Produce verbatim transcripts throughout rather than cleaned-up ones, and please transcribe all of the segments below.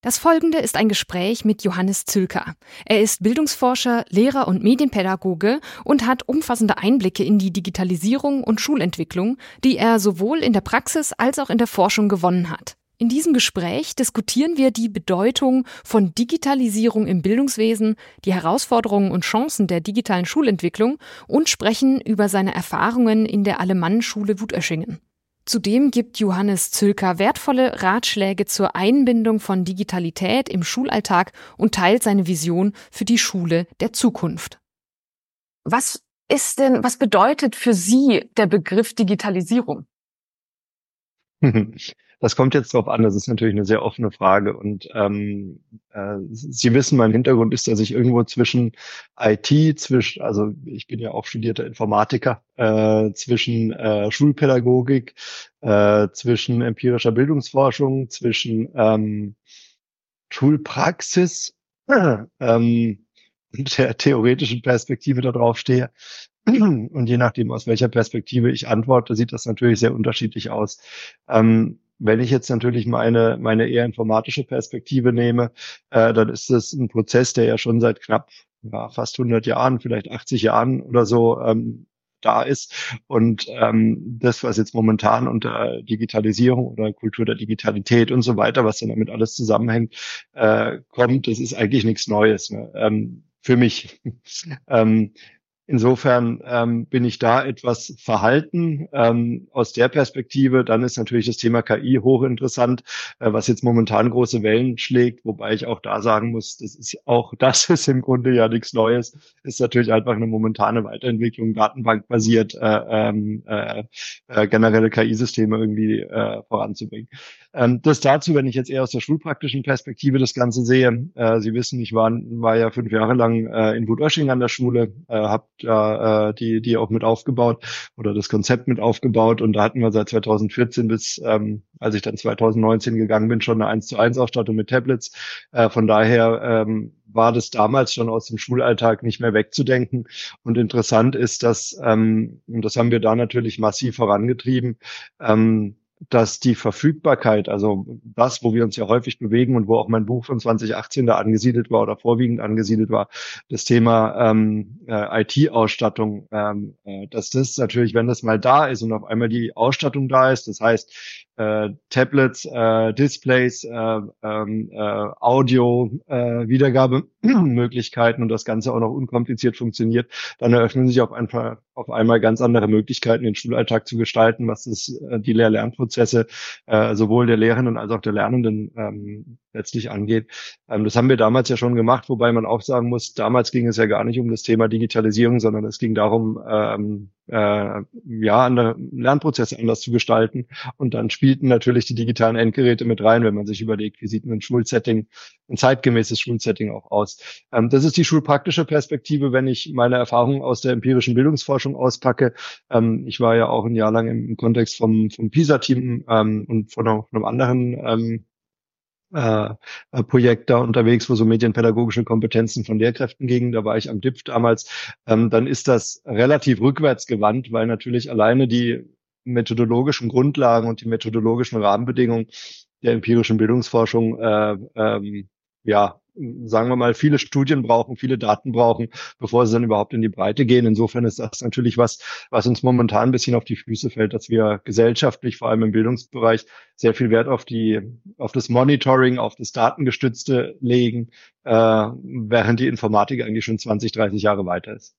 Das folgende ist ein Gespräch mit Johannes Zülker. Er ist Bildungsforscher, Lehrer und Medienpädagoge und hat umfassende Einblicke in die Digitalisierung und Schulentwicklung, die er sowohl in der Praxis als auch in der Forschung gewonnen hat. In diesem Gespräch diskutieren wir die Bedeutung von Digitalisierung im Bildungswesen, die Herausforderungen und Chancen der digitalen Schulentwicklung und sprechen über seine Erfahrungen in der Alemannenschule Wutöschingen. Zudem gibt Johannes Zülker wertvolle Ratschläge zur Einbindung von Digitalität im Schulalltag und teilt seine Vision für die Schule der Zukunft. Was ist denn, was bedeutet für Sie der Begriff Digitalisierung? Das kommt jetzt drauf an. Das ist natürlich eine sehr offene Frage. Und ähm, äh, Sie wissen, mein Hintergrund ist, dass ich irgendwo zwischen I T, zwischen, also ich bin ja auch studierter Informatiker, äh, zwischen äh, Schulpädagogik, äh, zwischen empirischer Bildungsforschung, zwischen ähm, Schulpraxis äh, ähm, und der theoretischen Perspektive da drauf stehe. Und je nachdem, aus welcher Perspektive ich antworte, sieht das natürlich sehr unterschiedlich aus. Ähm, wenn ich jetzt natürlich meine, meine eher informatische Perspektive nehme, äh, dann ist es ein Prozess, der ja schon seit knapp ja, fast hundert Jahren, vielleicht achtzig Jahren oder so ähm, da ist. Und ähm, das, was jetzt momentan unter Digitalisierung oder Kultur der Digitalität und so weiter, was dann damit alles zusammenhängt, äh, kommt, das ist eigentlich nichts Neues, ne? ähm, für mich. ähm, Insofern ähm, bin ich da etwas verhalten ähm, aus der Perspektive. Dann ist natürlich das Thema K I hochinteressant, äh, was jetzt momentan große Wellen schlägt, wobei ich auch da sagen muss, das ist auch das ist im Grunde ja nichts Neues. Ist natürlich einfach eine momentane Weiterentwicklung, datenbankbasiert, äh, ähm, äh, äh, generelle K I-Systeme irgendwie äh, voranzubringen. Ähm, das dazu, wenn ich jetzt eher aus der schulpraktischen Perspektive das Ganze sehe. Äh, Sie wissen, ich war, war ja fünf Jahre lang äh, in Wutöschingen an der Schule, äh, habe da äh, die die auch mit aufgebaut oder das Konzept mit aufgebaut, und da hatten wir seit zweitausendvierzehn bis, ähm, als ich dann zweitausendneunzehn gegangen bin, schon eine eins zu eins Ausstattung mit Tablets. Äh, von daher ähm, war das damals schon aus dem Schulalltag nicht mehr wegzudenken. Und interessant ist, dass, ähm, und das haben wir da natürlich massiv vorangetrieben, ähm, dass die Verfügbarkeit, also das, wo wir uns ja häufig bewegen und wo auch mein Buch von zwanzig achtzehn da angesiedelt war oder vorwiegend angesiedelt war, das Thema ähm, äh, I T-Ausstattung, ähm, äh, dass das natürlich, wenn das mal da ist und auf einmal die Ausstattung da ist, das heißt äh, Tablets, äh, Displays, äh, ähm, äh, Audio, äh, Wiedergabemöglichkeiten und das Ganze auch noch unkompliziert funktioniert, dann eröffnen sich auf einfach auf einmal ganz andere Möglichkeiten, den Schulalltag zu gestalten, was das, äh, die Lehr-Lernprozesse äh, sowohl der Lehrenden als auch der Lernenden ähm, letztlich angeht. Ähm, das haben wir damals ja schon gemacht, wobei man auch sagen muss, damals ging es ja gar nicht um das Thema Digitalisierung, sondern es ging darum, ähm, äh, ja, andere Lernprozesse anders zu gestalten. Und dann spielten natürlich die digitalen Endgeräte mit rein, wenn man sich überlegt, wie sieht ein Schulsetting, ein zeitgemäßes Schulsetting auch aus. Ähm, das ist die schulpraktische Perspektive, wenn ich meine Erfahrungen aus der empirischen Bildungsforschung auspacke. Ähm, ich war ja auch ein Jahr lang im Kontext vom, vom PISA-Team ähm, und von einem anderen ähm, äh, Projekt da unterwegs, wo so medienpädagogische Kompetenzen von Lehrkräften gingen. Da war ich am D I P damals. Ähm, dann ist das relativ rückwärtsgewandt, weil natürlich alleine die methodologischen Grundlagen und die methodologischen Rahmenbedingungen der empirischen Bildungsforschung äh, ähm, ja, sagen wir mal, viele Studien brauchen, viele Daten brauchen, bevor sie dann überhaupt in die Breite gehen. Insofern ist das natürlich was, was uns momentan ein bisschen auf die Füße fällt, dass wir gesellschaftlich, vor allem im Bildungsbereich, sehr viel Wert auf die, auf das Monitoring, auf das Datengestützte legen, äh, während die Informatik eigentlich schon zwanzig, dreißig Jahre weiter ist.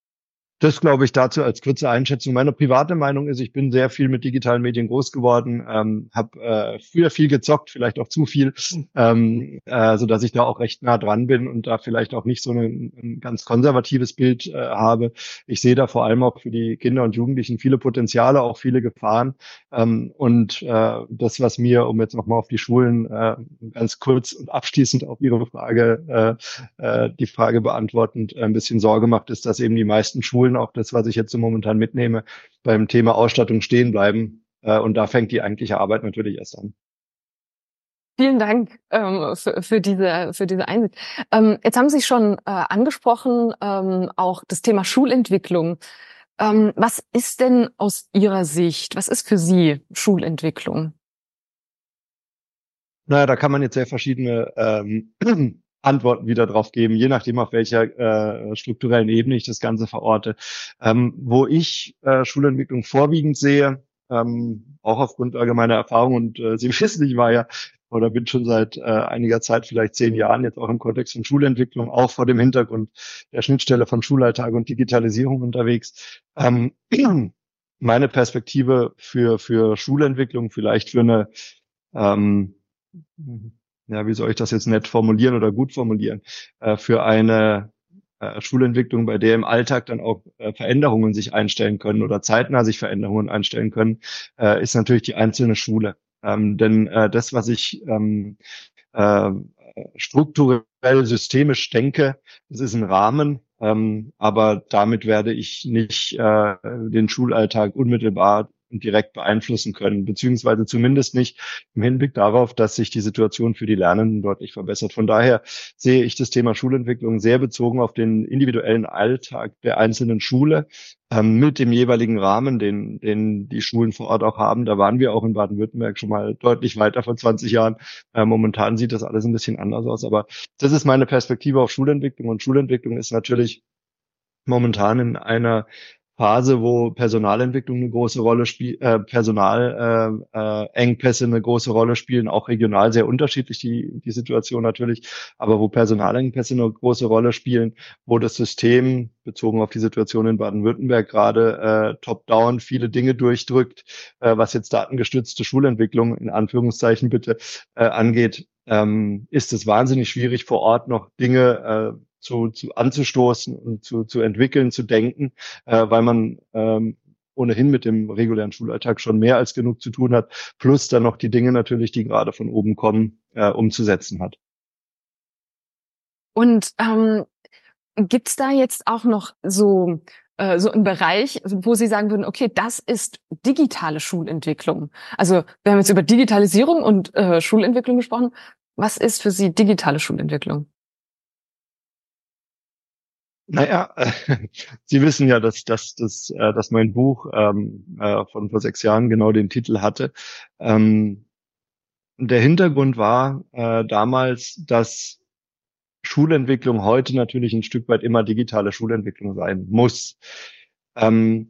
Das glaube ich dazu als kurze Einschätzung. Meine private Meinung ist, ich bin sehr viel mit digitalen Medien groß geworden, ähm, habe äh, früher viel gezockt, vielleicht auch zu viel, ähm, äh, so dass ich da auch recht nah dran bin und da vielleicht auch nicht so ein, ein ganz konservatives Bild äh, habe. Ich sehe da vor allem auch für die Kinder und Jugendlichen viele Potenziale, auch viele Gefahren. Ähm, und äh, das, was mir, um jetzt nochmal auf die Schulen äh, ganz kurz und abschließend auf Ihre Frage, äh, äh, die Frage beantwortend, ein bisschen Sorge macht, ist, dass eben die meisten Schulen, auch das, was ich jetzt so momentan mitnehme, beim Thema Ausstattung stehen bleiben. Äh, und da fängt die eigentliche Arbeit natürlich erst an. Vielen Dank ähm, für, für diese für diese Einsicht. Ähm, jetzt haben Sie schon äh, angesprochen, ähm, auch das Thema Schulentwicklung. Ähm, was ist denn aus Ihrer Sicht, was ist für Sie Schulentwicklung? Naja, da kann man jetzt sehr verschiedene ähm, Antworten wieder drauf geben, je nachdem, auf welcher äh, strukturellen Ebene ich das Ganze verorte. Ähm, wo ich äh, Schulentwicklung vorwiegend sehe, ähm, auch aufgrund allgemeiner Erfahrung, und äh, Sie wissen, ich war ja oder bin schon seit äh, einiger Zeit, vielleicht zehn Jahren, jetzt auch im Kontext von Schulentwicklung, auch vor dem Hintergrund der Schnittstelle von Schulalltag und Digitalisierung unterwegs. Ähm, meine Perspektive für, für Schulentwicklung, vielleicht für eine ähm, ja, wie soll ich das jetzt nett formulieren oder gut formulieren, äh, für eine äh, Schulentwicklung, bei der im Alltag dann auch äh, Veränderungen sich einstellen können oder zeitnah sich Veränderungen einstellen können, äh, ist natürlich die einzelne Schule. Ähm, denn äh, das, was ich ähm, äh, strukturell systemisch denke, das ist ein Rahmen, ähm, aber damit werde ich nicht äh, den Schulalltag unmittelbar und direkt beeinflussen können, beziehungsweise zumindest nicht im Hinblick darauf, dass sich die Situation für die Lernenden deutlich verbessert. Von daher sehe ich das Thema Schulentwicklung sehr bezogen auf den individuellen Alltag der einzelnen Schule, ähm, mit dem jeweiligen Rahmen, den, den die Schulen vor Ort auch haben. Da waren wir auch in Baden-Württemberg schon mal deutlich weiter vor zwanzig Jahren. Äh, momentan sieht das alles ein bisschen anders aus, aber das ist meine Perspektive auf Schulentwicklung, und Schulentwicklung ist natürlich momentan in einer Phase, wo Personalentwicklung eine große Rolle spielt, äh, Personalengpässe äh, äh, Engpässe eine große Rolle spielen, auch regional sehr unterschiedlich die die Situation natürlich, aber wo Personalengpässe eine große Rolle spielen, wo das System bezogen auf die Situation in Baden-Württemberg gerade äh, top-down viele Dinge durchdrückt, äh, was jetzt datengestützte Schulentwicklung in Anführungszeichen bitte äh, angeht, ähm, ist es wahnsinnig schwierig, vor Ort noch Dinge äh, zu, zu anzustoßen und zu, zu entwickeln, zu denken, äh, weil man ähm, ohnehin mit dem regulären Schulalltag schon mehr als genug zu tun hat, plus dann noch die Dinge natürlich, die gerade von oben kommen, äh, umzusetzen hat. Und ähm, gibt's da jetzt auch noch so äh, so einen Bereich, wo Sie sagen würden, okay, das ist digitale Schulentwicklung? Also wir haben jetzt über Digitalisierung und äh, Schulentwicklung gesprochen. Was ist für Sie digitale Schulentwicklung? Naja, äh, Sie wissen ja, dass, dass, dass, äh, dass mein Buch ähm, äh, von vor sechs Jahren genau den Titel hatte. Ähm, der Hintergrund war äh, damals, dass Schulentwicklung heute natürlich ein Stück weit immer digitale Schulentwicklung sein muss. Ähm,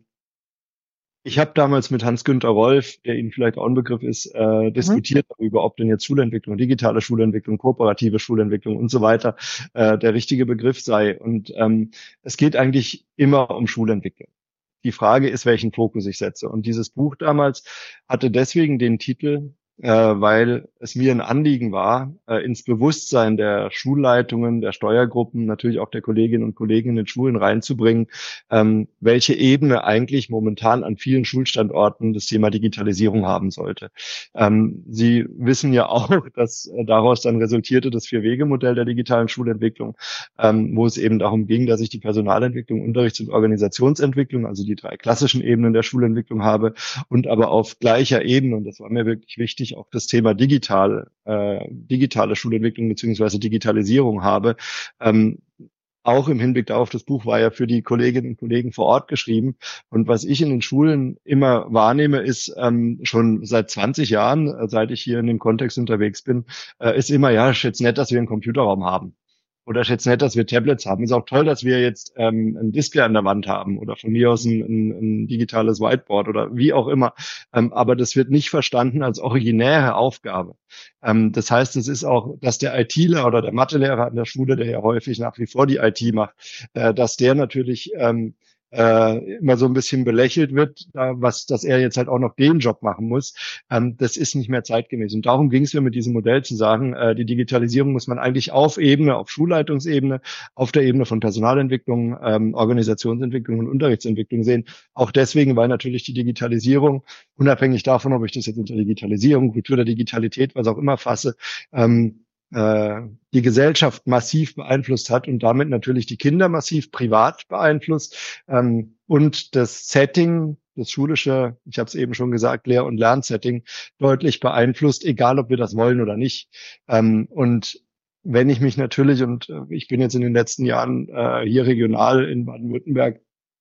Ich habe damals mit Hans-Günter Rolf, der Ihnen vielleicht auch ein Begriff ist, äh, Mhm. diskutiert darüber, ob denn jetzt Schulentwicklung, digitale Schulentwicklung, kooperative Schulentwicklung und so weiter äh, der richtige Begriff sei. Und ähm, es geht eigentlich immer um Schulentwicklung. Die Frage ist, welchen Fokus ich setze. Und dieses Buch damals hatte deswegen den Titel, äh, weil es mir ein Anliegen war, äh, ins Bewusstsein der Schulleitungen, der Steuergruppen, natürlich auch der Kolleginnen und Kollegen in den Schulen reinzubringen, ähm, welche Ebene eigentlich momentan an vielen Schulstandorten das Thema Digitalisierung haben sollte. Ähm, Sie wissen ja auch, dass äh, daraus dann resultierte das Vier-Wege-Modell der digitalen Schulentwicklung, ähm, wo es eben darum ging, dass ich die Personalentwicklung, Unterrichts- und Organisationsentwicklung, also die drei klassischen Ebenen der Schulentwicklung habe, und aber auf gleicher Ebene, und das war mir wirklich wichtig, auch das Thema digital, äh, digitale Schulentwicklung beziehungsweise Digitalisierung habe. Ähm, auch im Hinblick darauf, das Buch war ja für die Kolleginnen und Kollegen vor Ort geschrieben. Und was ich in den Schulen immer wahrnehme, ist ähm, schon seit zwanzig Jahren, äh, seit ich hier in dem Kontext unterwegs bin, äh, ist immer, ja, ist jetzt nett, dass wir einen Computerraum haben. Oder ist jetzt nett, dass wir Tablets haben. Ist auch toll, dass wir jetzt ähm, ein Display an der Wand haben oder von mir aus ein, ein, ein digitales Whiteboard oder wie auch immer. Ähm, aber das wird nicht verstanden als originäre Aufgabe. Ähm, das heißt, es ist auch, dass der ITler oder der Mathelehrer an der Schule, der ja häufig nach wie vor die I T macht, äh, dass der natürlich ähm, äh, immer so ein bisschen belächelt wird, da, was, dass er jetzt halt auch noch den Job machen muss. Ähm, das ist nicht mehr zeitgemäß. Und darum ging es mir mit diesem Modell zu sagen, äh, die Digitalisierung muss man eigentlich auf Ebene, auf Schulleitungsebene, auf der Ebene von Personalentwicklung, ähm, Organisationsentwicklung und Unterrichtsentwicklung sehen. Auch deswegen, weil natürlich die Digitalisierung, unabhängig davon, ob ich das jetzt unter Digitalisierung, Kultur der Digitalität, was auch immer fasse, ähm, äh, die Gesellschaft massiv beeinflusst hat und damit natürlich die Kinder massiv privat beeinflusst, ähm, und das Setting, das schulische, ich habe es eben schon gesagt, Lehr- und Lernsetting deutlich beeinflusst, egal ob wir das wollen oder nicht. Ähm, und wenn ich mich natürlich, und äh, ich bin jetzt in den letzten Jahren äh, hier regional in Baden-Württemberg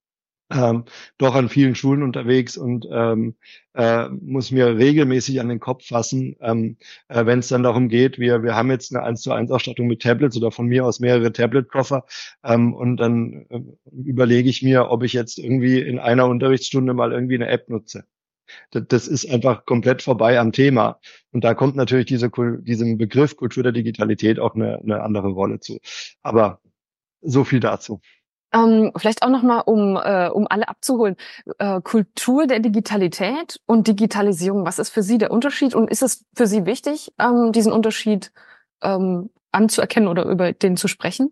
ähm, doch an vielen Schulen unterwegs und ähm, äh, muss mir regelmäßig an den Kopf fassen, ähm, äh, wenn es dann darum geht, wir wir haben jetzt eine eins zu eins Ausstattung mit Tablets oder von mir aus mehrere Tablet-Koffer, ähm, und dann äh, überlege ich mir, ob ich jetzt irgendwie in einer Unterrichtsstunde mal irgendwie eine App nutze. Das, das ist einfach komplett vorbei am Thema. Und da kommt natürlich diese, Kul- diesem Begriff Kultur der Digitalität auch eine, eine andere Rolle zu. Aber so viel dazu. Ähm, vielleicht auch nochmal, um, äh, um alle abzuholen. Äh, Kultur der Digitalität und Digitalisierung, was ist für Sie der Unterschied? Und ist es für Sie wichtig, ähm, diesen Unterschied ähm, anzuerkennen oder über den zu sprechen?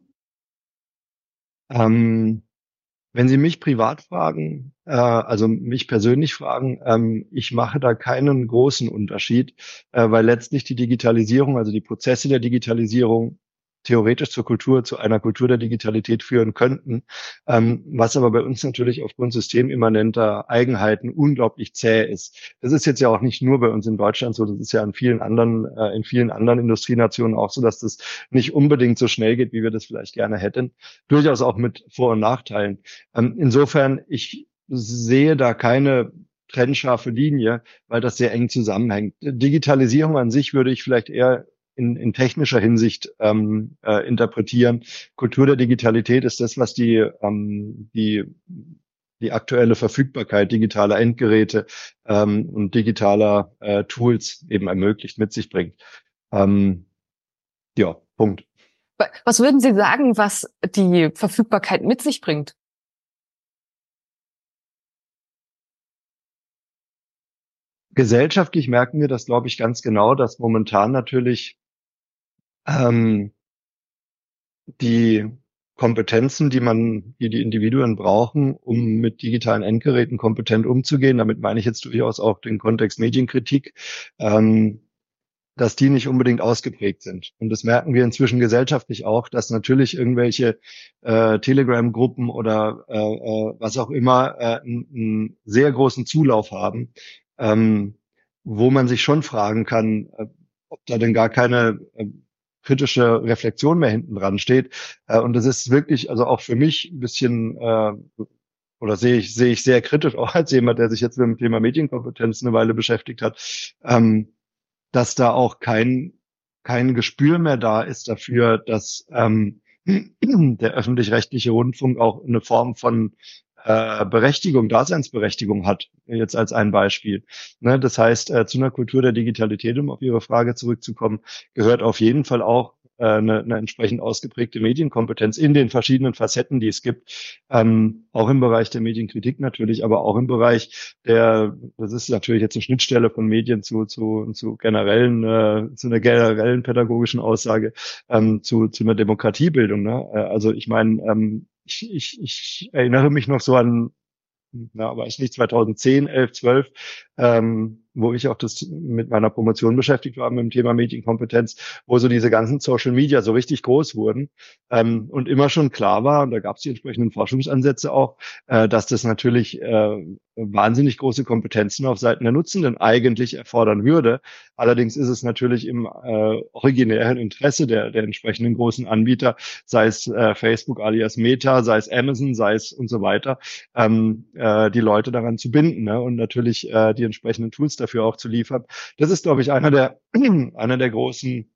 Ähm, Wenn Sie mich privat fragen, äh, also mich persönlich fragen, ähm, ich mache da keinen großen Unterschied, äh, weil letztlich die Digitalisierung, also die Prozesse der Digitalisierung theoretisch zur Kultur, zu einer Kultur der Digitalität führen könnten, ähm, was aber bei uns natürlich aufgrund systemimmanenter Eigenheiten unglaublich zäh ist. Das ist jetzt ja auch nicht nur bei uns in Deutschland so, das ist ja in vielen anderen, äh, in vielen anderen Industrienationen auch so, dass das nicht unbedingt so schnell geht, wie wir das vielleicht gerne hätten. Durchaus auch mit Vor- und Nachteilen. Ähm, insofern, ich sehe da keine trennscharfe Linie, weil das sehr eng zusammenhängt. Digitalisierung an sich würde ich vielleicht eher in, in technischer Hinsicht ähm, äh, interpretieren. Kultur der Digitalität ist das, was die, ähm, die, die aktuelle Verfügbarkeit digitaler Endgeräte ähm, und digitaler äh, Tools eben ermöglicht, mit sich bringt. Ähm, ja, Punkt. Was würden Sie sagen, was die Verfügbarkeit mit sich bringt? Gesellschaftlich merken wir das, glaube ich, ganz genau, dass momentan natürlich ähm, die Kompetenzen, die man, die die Individuen brauchen, um mit digitalen Endgeräten kompetent umzugehen, damit meine ich jetzt durchaus auch den Kontext Medienkritik, ähm, dass die nicht unbedingt ausgeprägt sind. Und das merken wir inzwischen gesellschaftlich auch, dass natürlich irgendwelche äh, Telegram-Gruppen oder äh, äh, was auch immer äh, einen, einen sehr großen Zulauf haben, ähm, wo man sich schon fragen kann, äh, ob da denn gar keine äh, kritische Reflexion mehr hinten dran steht. Äh, und das ist wirklich, also auch für mich ein bisschen äh, oder sehe ich, sehe ich sehr kritisch, auch als jemand, der sich jetzt mit dem Thema Medienkompetenz eine Weile beschäftigt hat, ähm, dass da auch kein, kein Gespür mehr da ist dafür, dass ähm, der öffentlich-rechtliche Rundfunk auch eine Form von äh, Berechtigung, Daseinsberechtigung hat, jetzt als ein Beispiel. Ne, das heißt, äh, zu einer Kultur der Digitalität, um auf Ihre Frage zurückzukommen, gehört auf jeden Fall auch äh, eine, eine entsprechend ausgeprägte Medienkompetenz in den verschiedenen Facetten, die es gibt, ähm, auch im Bereich der Medienkritik natürlich, aber auch im Bereich der, das ist natürlich jetzt eine Schnittstelle von Medien zu zu zu generellen, äh, zu einer generellen pädagogischen Aussage, ähm, zu zu einer Demokratiebildung. Ne? Äh, also ich meine, ähm, ich, ich, ich erinnere mich noch so an, na, weiß nicht, zweitausendzehn, elf, zwölf, ähm, wo ich auch das mit meiner Promotion beschäftigt war mit dem Thema Medienkompetenz, wo so diese ganzen Social Media so richtig groß wurden, ähm, und immer schon klar war, und da gab es die entsprechenden Forschungsansätze auch, äh, dass das natürlich äh, wahnsinnig große Kompetenzen auf Seiten der Nutzenden eigentlich erfordern würde. Allerdings ist es natürlich im äh, originären Interesse der, der entsprechenden großen Anbieter, sei es äh, Facebook alias Meta, sei es Amazon, sei es und so weiter, ähm, äh, die Leute daran zu binden, ne? Und natürlich äh, die entsprechenden Tools dafür auch zu liefern. Das ist, glaube ich, einer der, einer der großen,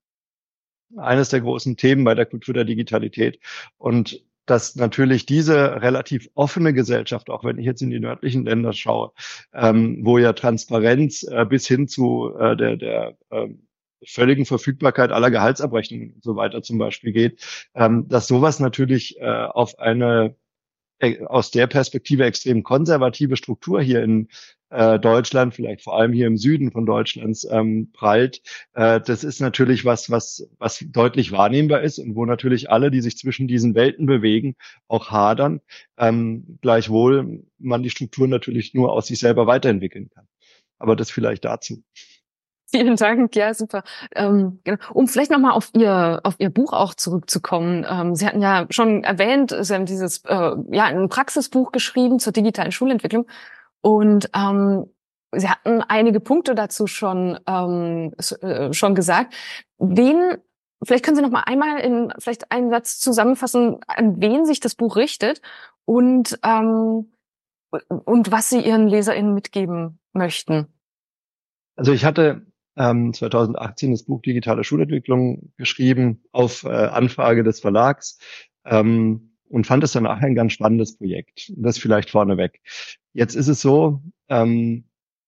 eines der großen Themen bei der Kultur der Digitalität. Und dass natürlich diese relativ offene Gesellschaft, auch wenn ich jetzt in die nördlichen Länder schaue, ähm, wo ja Transparenz äh, bis hin zu äh, der, der ähm, völligen Verfügbarkeit aller Gehaltsabrechnungen und so weiter zum Beispiel geht, ähm, dass sowas natürlich äh, auf eine äh, aus der Perspektive extrem konservative Struktur hier in äh, Deutschland, vielleicht vor allem hier im Süden von Deutschlands, ähm, prallt. Äh, das ist natürlich was, was, was deutlich wahrnehmbar ist und wo natürlich alle, die sich zwischen diesen Welten bewegen, auch hadern. Ähm, gleichwohl man die Struktur natürlich nur aus sich selber weiterentwickeln kann. Aber das vielleicht dazu. Vielen Dank, ja, super. Ähm, genau. Um vielleicht nochmal auf Ihr, auf Ihr Buch auch zurückzukommen. Ähm, Sie hatten ja schon erwähnt, Sie haben dieses, äh, ja, ein Praxisbuch geschrieben zur digitalen Schulentwicklung. Und ähm, Sie hatten einige Punkte dazu schon, ähm, äh, schon gesagt. Wen, vielleicht können Sie noch mal einmal in vielleicht einen Satz zusammenfassen, an wen sich das Buch richtet und ähm, und was Sie Ihren LeserInnen mitgeben möchten. Also ich hatte ähm, zwanzig achtzehn das Buch Digitale Schulentwicklung geschrieben auf äh, Anfrage des Verlags ähm, und fand es danach ein ganz spannendes Projekt. Das vielleicht vorneweg. Jetzt ist es so, ähm,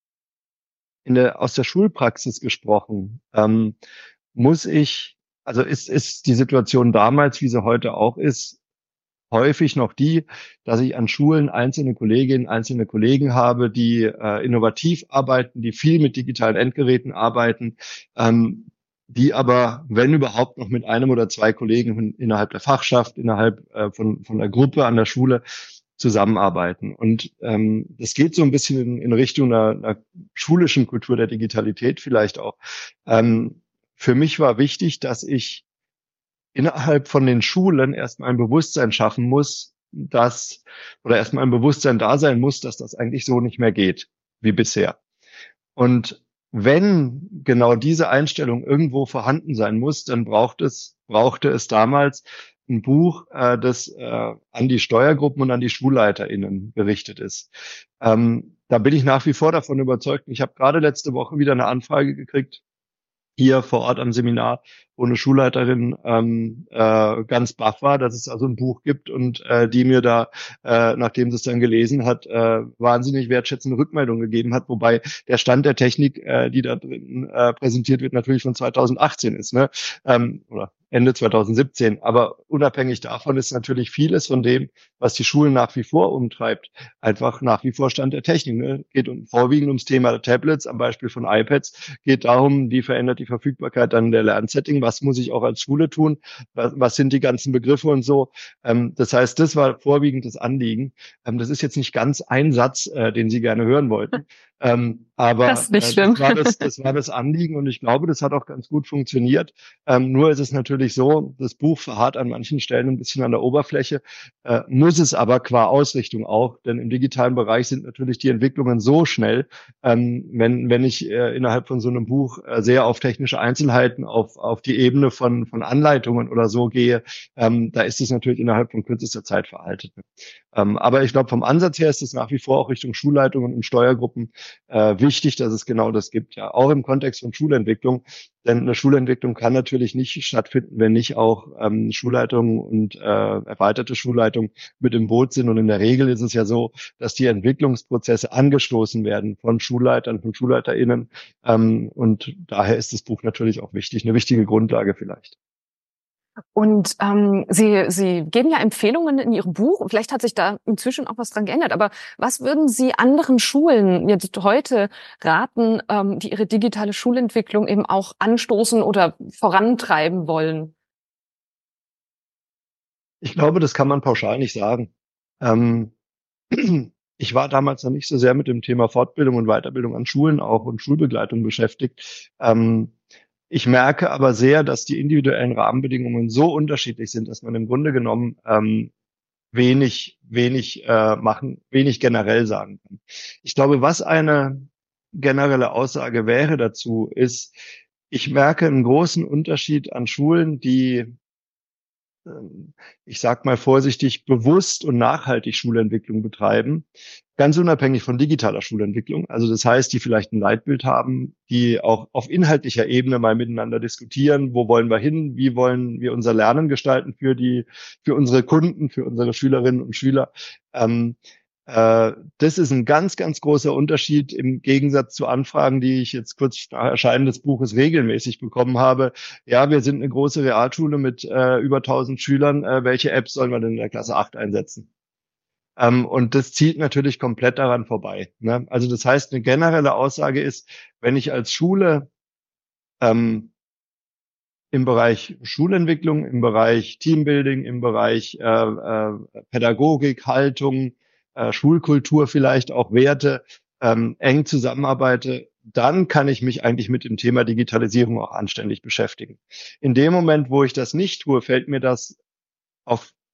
in der, aus der Schulpraxis gesprochen, ähm, muss ich, also ist, ist die Situation damals, wie sie heute auch ist, häufig noch die, dass ich an Schulen einzelne Kolleginnen, einzelne Kollegen habe, die äh, innovativ arbeiten, die viel mit digitalen Endgeräten arbeiten, ähm, die aber, wenn überhaupt, noch mit einem oder zwei Kollegen innerhalb der Fachschaft, innerhalb äh, von, von der Gruppe an der Schule zusammenarbeiten. Und ähm, das geht so ein bisschen in, in Richtung einer, einer schulischen Kultur der Digitalität vielleicht auch. Ähm, für mich war wichtig, dass ich innerhalb von den Schulen erstmal ein Bewusstsein schaffen muss, dass, oder erstmal ein Bewusstsein da sein muss, dass das eigentlich so nicht mehr geht wie bisher. Und wenn genau diese Einstellung irgendwo vorhanden sein muss, dann braucht es, brauchte es damals ein Buch, äh, das äh, an die Steuergruppen und an die SchulleiterInnen gerichtet ist. Ähm, da bin ich nach wie vor davon überzeugt. Ich habe gerade letzte Woche wieder eine Anfrage gekriegt, hier vor Ort am Seminar, wo eine Schulleiterin ähm, äh, ganz baff war, dass es also ein Buch gibt und äh, die mir da, äh, nachdem sie es dann gelesen hat, äh, wahnsinnig wertschätzende Rückmeldung gegeben hat, wobei der Stand der Technik, äh, die da drin äh, präsentiert wird, natürlich von zwanzig achtzehn ist, ne? Ähm, oder Ende zwanzig siebzehn. Aber unabhängig davon ist natürlich vieles von dem, was die Schulen nach wie vor umtreibt, einfach nach wie vor Stand der Technik. Ne? Geht um, vorwiegend ums Thema der Tablets, am Beispiel von iPads, geht darum, wie verändert die Verfügbarkeit dann der Lernsetting, was muss ich auch als Schule tun, was, was sind die ganzen Begriffe und so. Ähm, das heißt, das war vorwiegend das Anliegen. Ähm, das ist jetzt nicht ganz ein Satz, äh, den Sie gerne hören wollten. Ähm, aber das ist nicht äh, schlimm. das war das, das war das Anliegen und ich glaube, das hat auch ganz gut funktioniert. Ähm, nur ist es natürlich so, das Buch verharrt an manchen Stellen ein bisschen an der Oberfläche, äh, muss es aber qua Ausrichtung auch, denn im digitalen Bereich sind natürlich die Entwicklungen so schnell, ähm, wenn wenn ich äh, innerhalb von so einem Buch äh, sehr auf technische Einzelheiten, auf auf die Ebene von von Anleitungen oder so gehe, ähm, da ist es natürlich innerhalb von kürzester Zeit veraltet. Ähm, aber ich glaube, vom Ansatz her ist es nach wie vor auch Richtung Schulleitungen und Steuergruppen äh, wichtig, dass es genau das gibt. Ja, auch im Kontext von Schulentwicklung. Denn eine Schulentwicklung kann natürlich nicht stattfinden, wenn nicht auch ähm, Schulleitungen und äh, erweiterte Schulleitungen mit im Boot sind. Und in der Regel ist es ja so, dass die Entwicklungsprozesse angestoßen werden von Schulleitern, von SchulleiterInnen. Ähm, und daher ist das Buch natürlich auch wichtig, eine wichtige Grundlage vielleicht. Und ähm, Sie, Sie geben ja Empfehlungen in Ihrem Buch. Vielleicht hat sich da inzwischen auch was dran geändert. Aber was würden Sie anderen Schulen jetzt heute raten, ähm, die ihre digitale Schulentwicklung eben auch anstoßen oder vorantreiben wollen? Ich glaube, das kann man pauschal nicht sagen. Ähm, ich war damals noch nicht so sehr mit dem Thema Fortbildung und Weiterbildung an Schulen auch und Schulbegleitung beschäftigt. Ähm, Ich merke aber sehr, dass die individuellen Rahmenbedingungen so unterschiedlich sind, dass man im Grunde genommen ähm, wenig, wenig äh, machen, wenig generell sagen kann. Ich glaube, was eine generelle Aussage wäre dazu, ist, ich merke einen großen Unterschied an Schulen, die, ähm, ich sag mal vorsichtig, bewusst und nachhaltig Schulentwicklung betreiben, ganz unabhängig von digitaler Schulentwicklung. Also das heißt, die vielleicht ein Leitbild haben, die auch auf inhaltlicher Ebene mal miteinander diskutieren, wo wollen wir hin, wie wollen wir unser Lernen gestalten für die, für unsere Kunden, für unsere Schülerinnen und Schüler. Ähm, äh, das ist ein ganz, ganz großer Unterschied im Gegensatz zu Anfragen, die ich jetzt kurz nach Erscheinen des Buches regelmäßig bekommen habe. Ja, wir sind eine große Realschule mit äh, über tausend Schülern. Äh, welche Apps sollen wir denn in der Klasse acht einsetzen? Ähm, und das zielt natürlich komplett daran vorbei. Ne? Also das heißt, eine generelle Aussage ist, wenn ich als Schule ähm, im Bereich Schulentwicklung, im Bereich Teambuilding, im Bereich äh, äh, Pädagogik, Haltung, äh, Schulkultur, vielleicht auch Werte, ähm, eng zusammenarbeite, dann kann ich mich eigentlich mit dem Thema Digitalisierung auch anständig beschäftigen. In dem Moment, wo ich das nicht tue, fällt mir das auf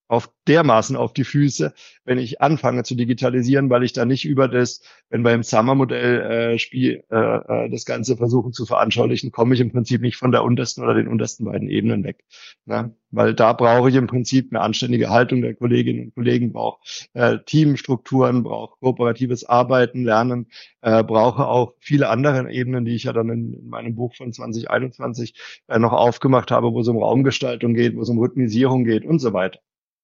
auf dermaßen auf die Füße, wenn ich anfange zu digitalisieren, weil ich da nicht über das, wenn wir im Summer-Modell äh, Spiel äh, äh, das Ganze versuchen zu veranschaulichen, komme ich im Prinzip nicht von der untersten oder den untersten beiden Ebenen weg. Ne? Weil da brauche ich im Prinzip eine anständige Haltung der Kolleginnen und Kollegen, brauche äh, Teamstrukturen, brauche kooperatives Arbeiten, Lernen, äh, brauche auch viele andere Ebenen, die ich ja dann in, in meinem Buch von zwanzig einundzwanzig äh, noch aufgemacht habe, wo es um Raumgestaltung geht, wo es um Rhythmisierung geht und so weiter.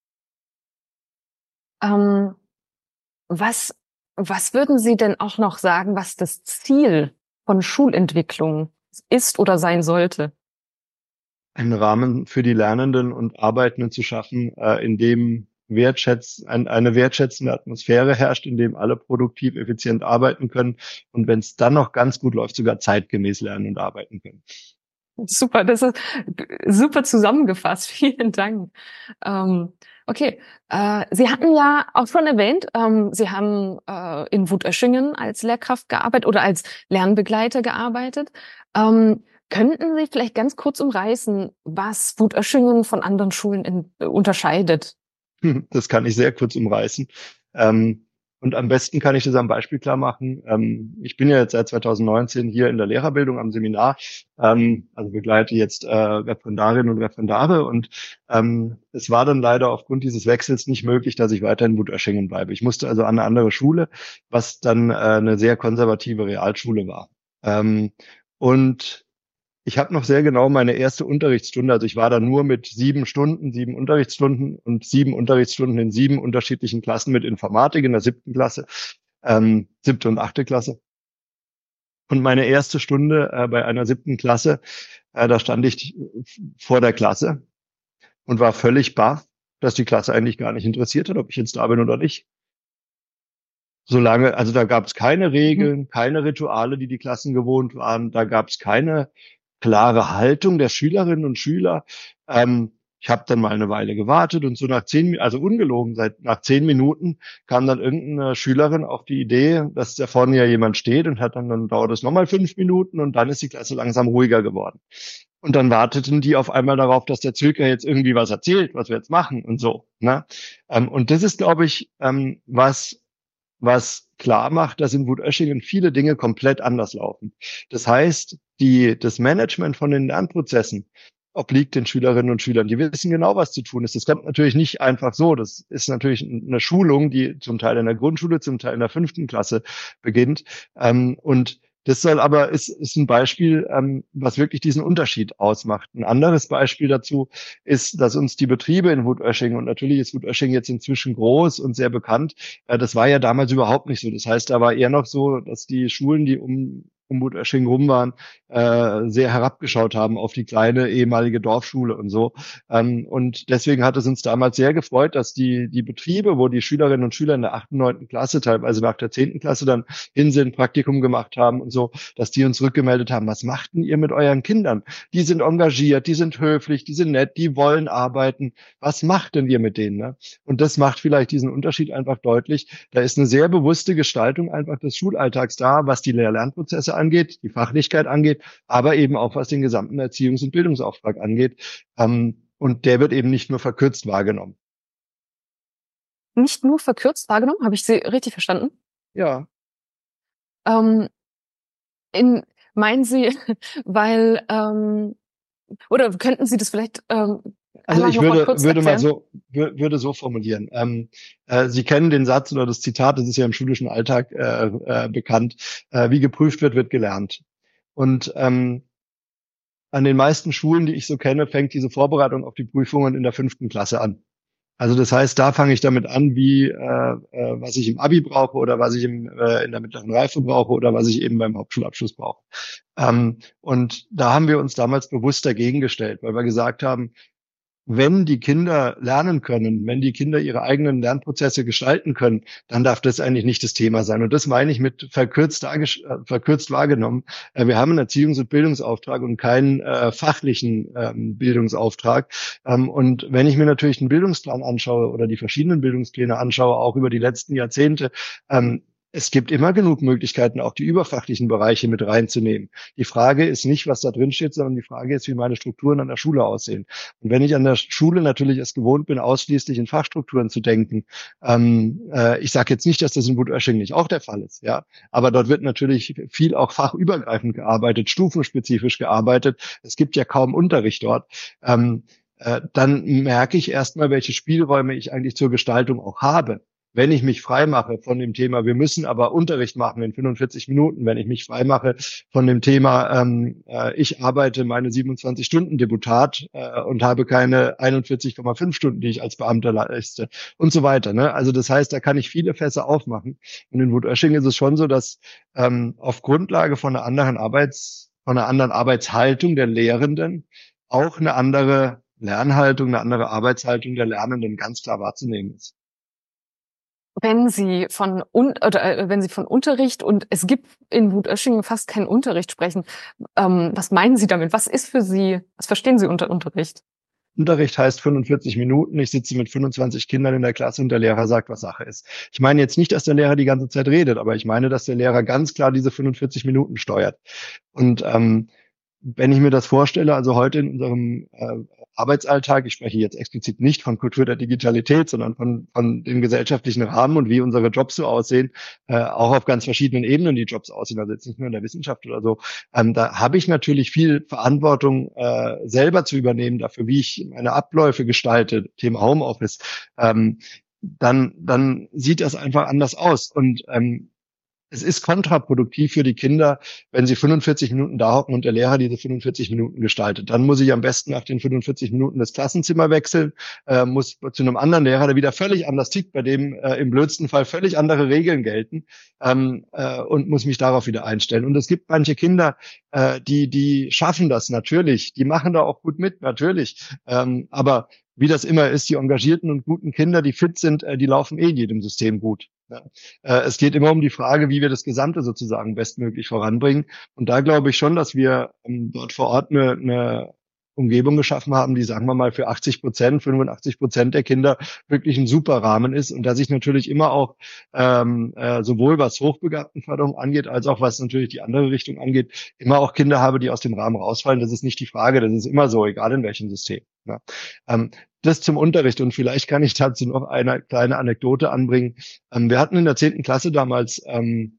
Ähm, was, was würden Sie denn auch noch sagen, was das Ziel von Schulentwicklung ist oder sein sollte? Einen Rahmen für die Lernenden und Arbeitenden zu schaffen, äh, in dem wertschätz ein, eine wertschätzende Atmosphäre herrscht, in dem alle produktiv, effizient arbeiten können und wenn es dann noch ganz gut läuft, sogar zeitgemäß lernen und arbeiten können. Super, das ist super zusammengefasst. Vielen Dank. Ähm, okay, äh, Sie hatten ja auch schon erwähnt, ähm, Sie haben äh, in Wutöschingen als Lehrkraft gearbeitet oder als Lernbegleiter gearbeitet. Ähm, könnten Sie vielleicht ganz kurz umreißen, was Wutöschingen von anderen Schulen in, äh, unterscheidet? Das kann ich sehr kurz umreißen. Ähm, und am besten kann ich das am Beispiel klar machen. Ähm, ich bin ja jetzt seit zwanzig neunzehn hier in der Lehrerbildung am Seminar, ähm, also begleite jetzt äh, Referendarinnen und Referendare und ähm, es war dann leider aufgrund dieses Wechsels nicht möglich, dass ich weiter in Wutöschingen bleibe. Ich musste also an eine andere Schule, was dann äh, eine sehr konservative Realschule war. Ähm, und ich habe noch sehr genau meine erste Unterrichtsstunde, also ich war da nur mit sieben Stunden, sieben Unterrichtsstunden und sieben Unterrichtsstunden in sieben unterschiedlichen Klassen mit Informatik in der siebten Klasse, ähm, siebte und achte Klasse. Und meine erste Stunde äh, bei einer siebten Klasse, äh, da stand ich vor der Klasse und war völlig baff, dass die Klasse eigentlich gar nicht interessiert hat, ob ich jetzt da bin oder nicht. Solange, also da gab es keine Regeln, keine Rituale, die die Klassen gewohnt waren, da gab es keine klare Haltung der Schülerinnen und Schüler. Ähm, ich habe dann mal eine Weile gewartet und so nach zehn, also ungelogen, seit nach zehn Minuten kam dann irgendeine Schülerin auf die Idee, dass da vorne ja jemand steht und hat dann, dann dauert es nochmal fünf Minuten und dann ist die Klasse langsam ruhiger geworden. Und dann warteten die auf einmal darauf, dass der Zülker jetzt irgendwie was erzählt, was wir jetzt machen und so. Ne? Ähm, und das ist, glaube ich, ähm, was was klar macht, dass in Wutöschingen viele Dinge komplett anders laufen. Das heißt, die, das Management von den Lernprozessen obliegt den Schülerinnen und Schülern. Die wissen genau, was zu tun ist. Das kommt natürlich nicht einfach so. Das ist natürlich eine Schulung, die zum Teil in der Grundschule, zum Teil in der fünften Klasse beginnt. Ähm, und das soll aber, ist, ist ein Beispiel, ähm, was wirklich diesen Unterschied ausmacht. Ein anderes Beispiel dazu ist, dass uns die Betriebe in Wutöschingen, und natürlich ist Wutöschingen jetzt inzwischen groß und sehr bekannt, äh, das war ja damals überhaupt nicht so. Das heißt, da war eher noch so, dass die Schulen, die um um Wutöschingen rum waren, äh, sehr herabgeschaut haben auf die kleine ehemalige Dorfschule und so. Ähm, und deswegen hat es uns damals sehr gefreut, dass die die Betriebe, wo die Schülerinnen und Schüler in der achten, neunten Klasse, teilweise nach der zehnten Klasse dann hin sind, Praktikum gemacht haben und so, dass die uns rückgemeldet haben, was macht denn ihr mit euren Kindern? Die sind engagiert, die sind höflich, die sind nett, die wollen arbeiten. Was macht denn ihr mit denen? Ne? Und das macht vielleicht diesen Unterschied einfach deutlich. Da ist eine sehr bewusste Gestaltung einfach des Schulalltags da, was die Lehr-Lernprozesse angeht, die Fachlichkeit angeht, aber eben auch was den gesamten Erziehungs- und Bildungsauftrag angeht. Ähm, und der wird eben nicht nur verkürzt wahrgenommen. Nicht nur verkürzt wahrgenommen, habe ich Sie richtig verstanden? Ja. Ähm, in, meinen Sie, weil, ähm, oder könnten Sie das vielleicht ähm, Also ich noch mal würde, kurz würde mal erklären? so, wür- würde so formulieren. Ähm, äh, Sie kennen den Satz oder das Zitat, das ist ja im schulischen Alltag äh, äh, bekannt. Äh, wie geprüft wird, wird gelernt. Und ähm, an den meisten Schulen, die ich so kenne, fängt diese Vorbereitung auf die Prüfungen in der fünften Klasse an. Also das heißt, da fange ich damit an, wie äh, äh, was ich im Abi brauche oder was ich im, äh, in der mittleren Reife brauche oder was ich eben beim Hauptschulabschluss brauche. Ähm, und da haben wir uns damals bewusst dagegen gestellt, weil wir gesagt haben, wenn die Kinder lernen können, wenn die Kinder ihre eigenen Lernprozesse gestalten können, dann darf das eigentlich nicht das Thema sein. Und das meine ich mit verkürzt, dargesch- äh, verkürzt wahrgenommen. Äh, wir haben einen Erziehungs- und Bildungsauftrag und keinen äh, fachlichen ähm, Bildungsauftrag. Ähm, und wenn ich mir natürlich den Bildungsplan anschaue oder die verschiedenen Bildungspläne anschaue, auch über die letzten Jahrzehnte, ähm, Es gibt immer genug Möglichkeiten, auch die überfachlichen Bereiche mit reinzunehmen. Die Frage ist nicht, was da drin steht, sondern die Frage ist, wie meine Strukturen an der Schule aussehen. Und wenn ich an der Schule natürlich es gewohnt bin, ausschließlich in Fachstrukturen zu denken, ähm, äh, ich sage jetzt nicht, dass das in Wutösching nicht auch der Fall ist, ja, aber dort wird natürlich viel auch fachübergreifend gearbeitet, stufenspezifisch gearbeitet. Es gibt ja kaum Unterricht dort. Ähm, äh, dann merke ich erstmal, welche Spielräume ich eigentlich zur Gestaltung auch habe. Wenn ich mich freimache von dem Thema, wir müssen aber Unterricht machen in fünfundvierzig Minuten, wenn ich mich freimache von dem Thema, ähm, äh, ich arbeite meine siebenundzwanzig Stunden Deputat äh, und habe keine einundvierzig Komma fünf Stunden, die ich als Beamter leiste und so weiter. Ne? Also das heißt, da kann ich viele Fässer aufmachen. Und in Wutösching ist es schon so, dass ähm, auf Grundlage von einer anderen Arbeits, von einer anderen Arbeitshaltung der Lehrenden auch eine andere Lernhaltung, eine andere Arbeitshaltung der Lernenden ganz klar wahrzunehmen ist. Wenn Sie von un oder äh, wenn Sie von Unterricht und es gibt in Wutöschingen fast keinen Unterricht sprechen, ähm, was meinen Sie damit? Was ist für Sie, was verstehen Sie unter Unterricht? Unterricht heißt fünfundvierzig Minuten. Ich sitze mit fünfundzwanzig Kindern in der Klasse und der Lehrer sagt, was Sache ist. Ich meine jetzt nicht, dass der Lehrer die ganze Zeit redet, aber ich meine, dass der Lehrer ganz klar diese fünfundvierzig Minuten steuert. Und ähm, wenn ich mir das vorstelle, also heute in unserem äh, Arbeitsalltag, ich spreche jetzt explizit nicht von Kultur der Digitalität, sondern von, von dem gesellschaftlichen Rahmen und wie unsere Jobs so aussehen, äh, auch auf ganz verschiedenen Ebenen die Jobs aussehen, also jetzt nicht nur in der Wissenschaft oder so, ähm, da habe ich natürlich viel Verantwortung äh, selber zu übernehmen dafür, wie ich meine Abläufe gestalte, Thema Homeoffice, ähm, dann, dann sieht das einfach anders aus und ähm, es ist kontraproduktiv für die Kinder, wenn sie fünfundvierzig Minuten da hocken und der Lehrer diese fünfundvierzig Minuten gestaltet. Dann muss ich am besten nach den fünfundvierzig Minuten das Klassenzimmer wechseln, äh, muss zu einem anderen Lehrer, der wieder völlig anders tickt, bei dem äh, im blödsten Fall völlig andere Regeln gelten, ähm, äh, und muss mich darauf wieder einstellen. Und es gibt manche Kinder, äh, die die schaffen das natürlich, die machen da auch gut mit, natürlich. Ähm, aber wie das immer ist, die engagierten und guten Kinder, die fit sind, äh, die laufen eh in jedem System gut. Ja. Äh, es geht immer um die Frage, wie wir das Gesamte sozusagen bestmöglich voranbringen. Und da glaube ich schon, dass wir ähm, dort vor Ort eine, eine Umgebung geschaffen haben, die, sagen wir mal, für achtzig Prozent, fünfundachtzig Prozent der Kinder wirklich ein super Rahmen ist und dass ich natürlich immer auch ähm, äh, sowohl was Hochbegabtenförderung angeht, als auch was natürlich die andere Richtung angeht, immer auch Kinder habe, die aus dem Rahmen rausfallen. Das ist nicht die Frage, das ist immer so, egal in welchem System. Ja. Ähm, das zum Unterricht und vielleicht kann ich dazu noch eine kleine Anekdote anbringen. Ähm, wir hatten in der zehnten Klasse damals ähm,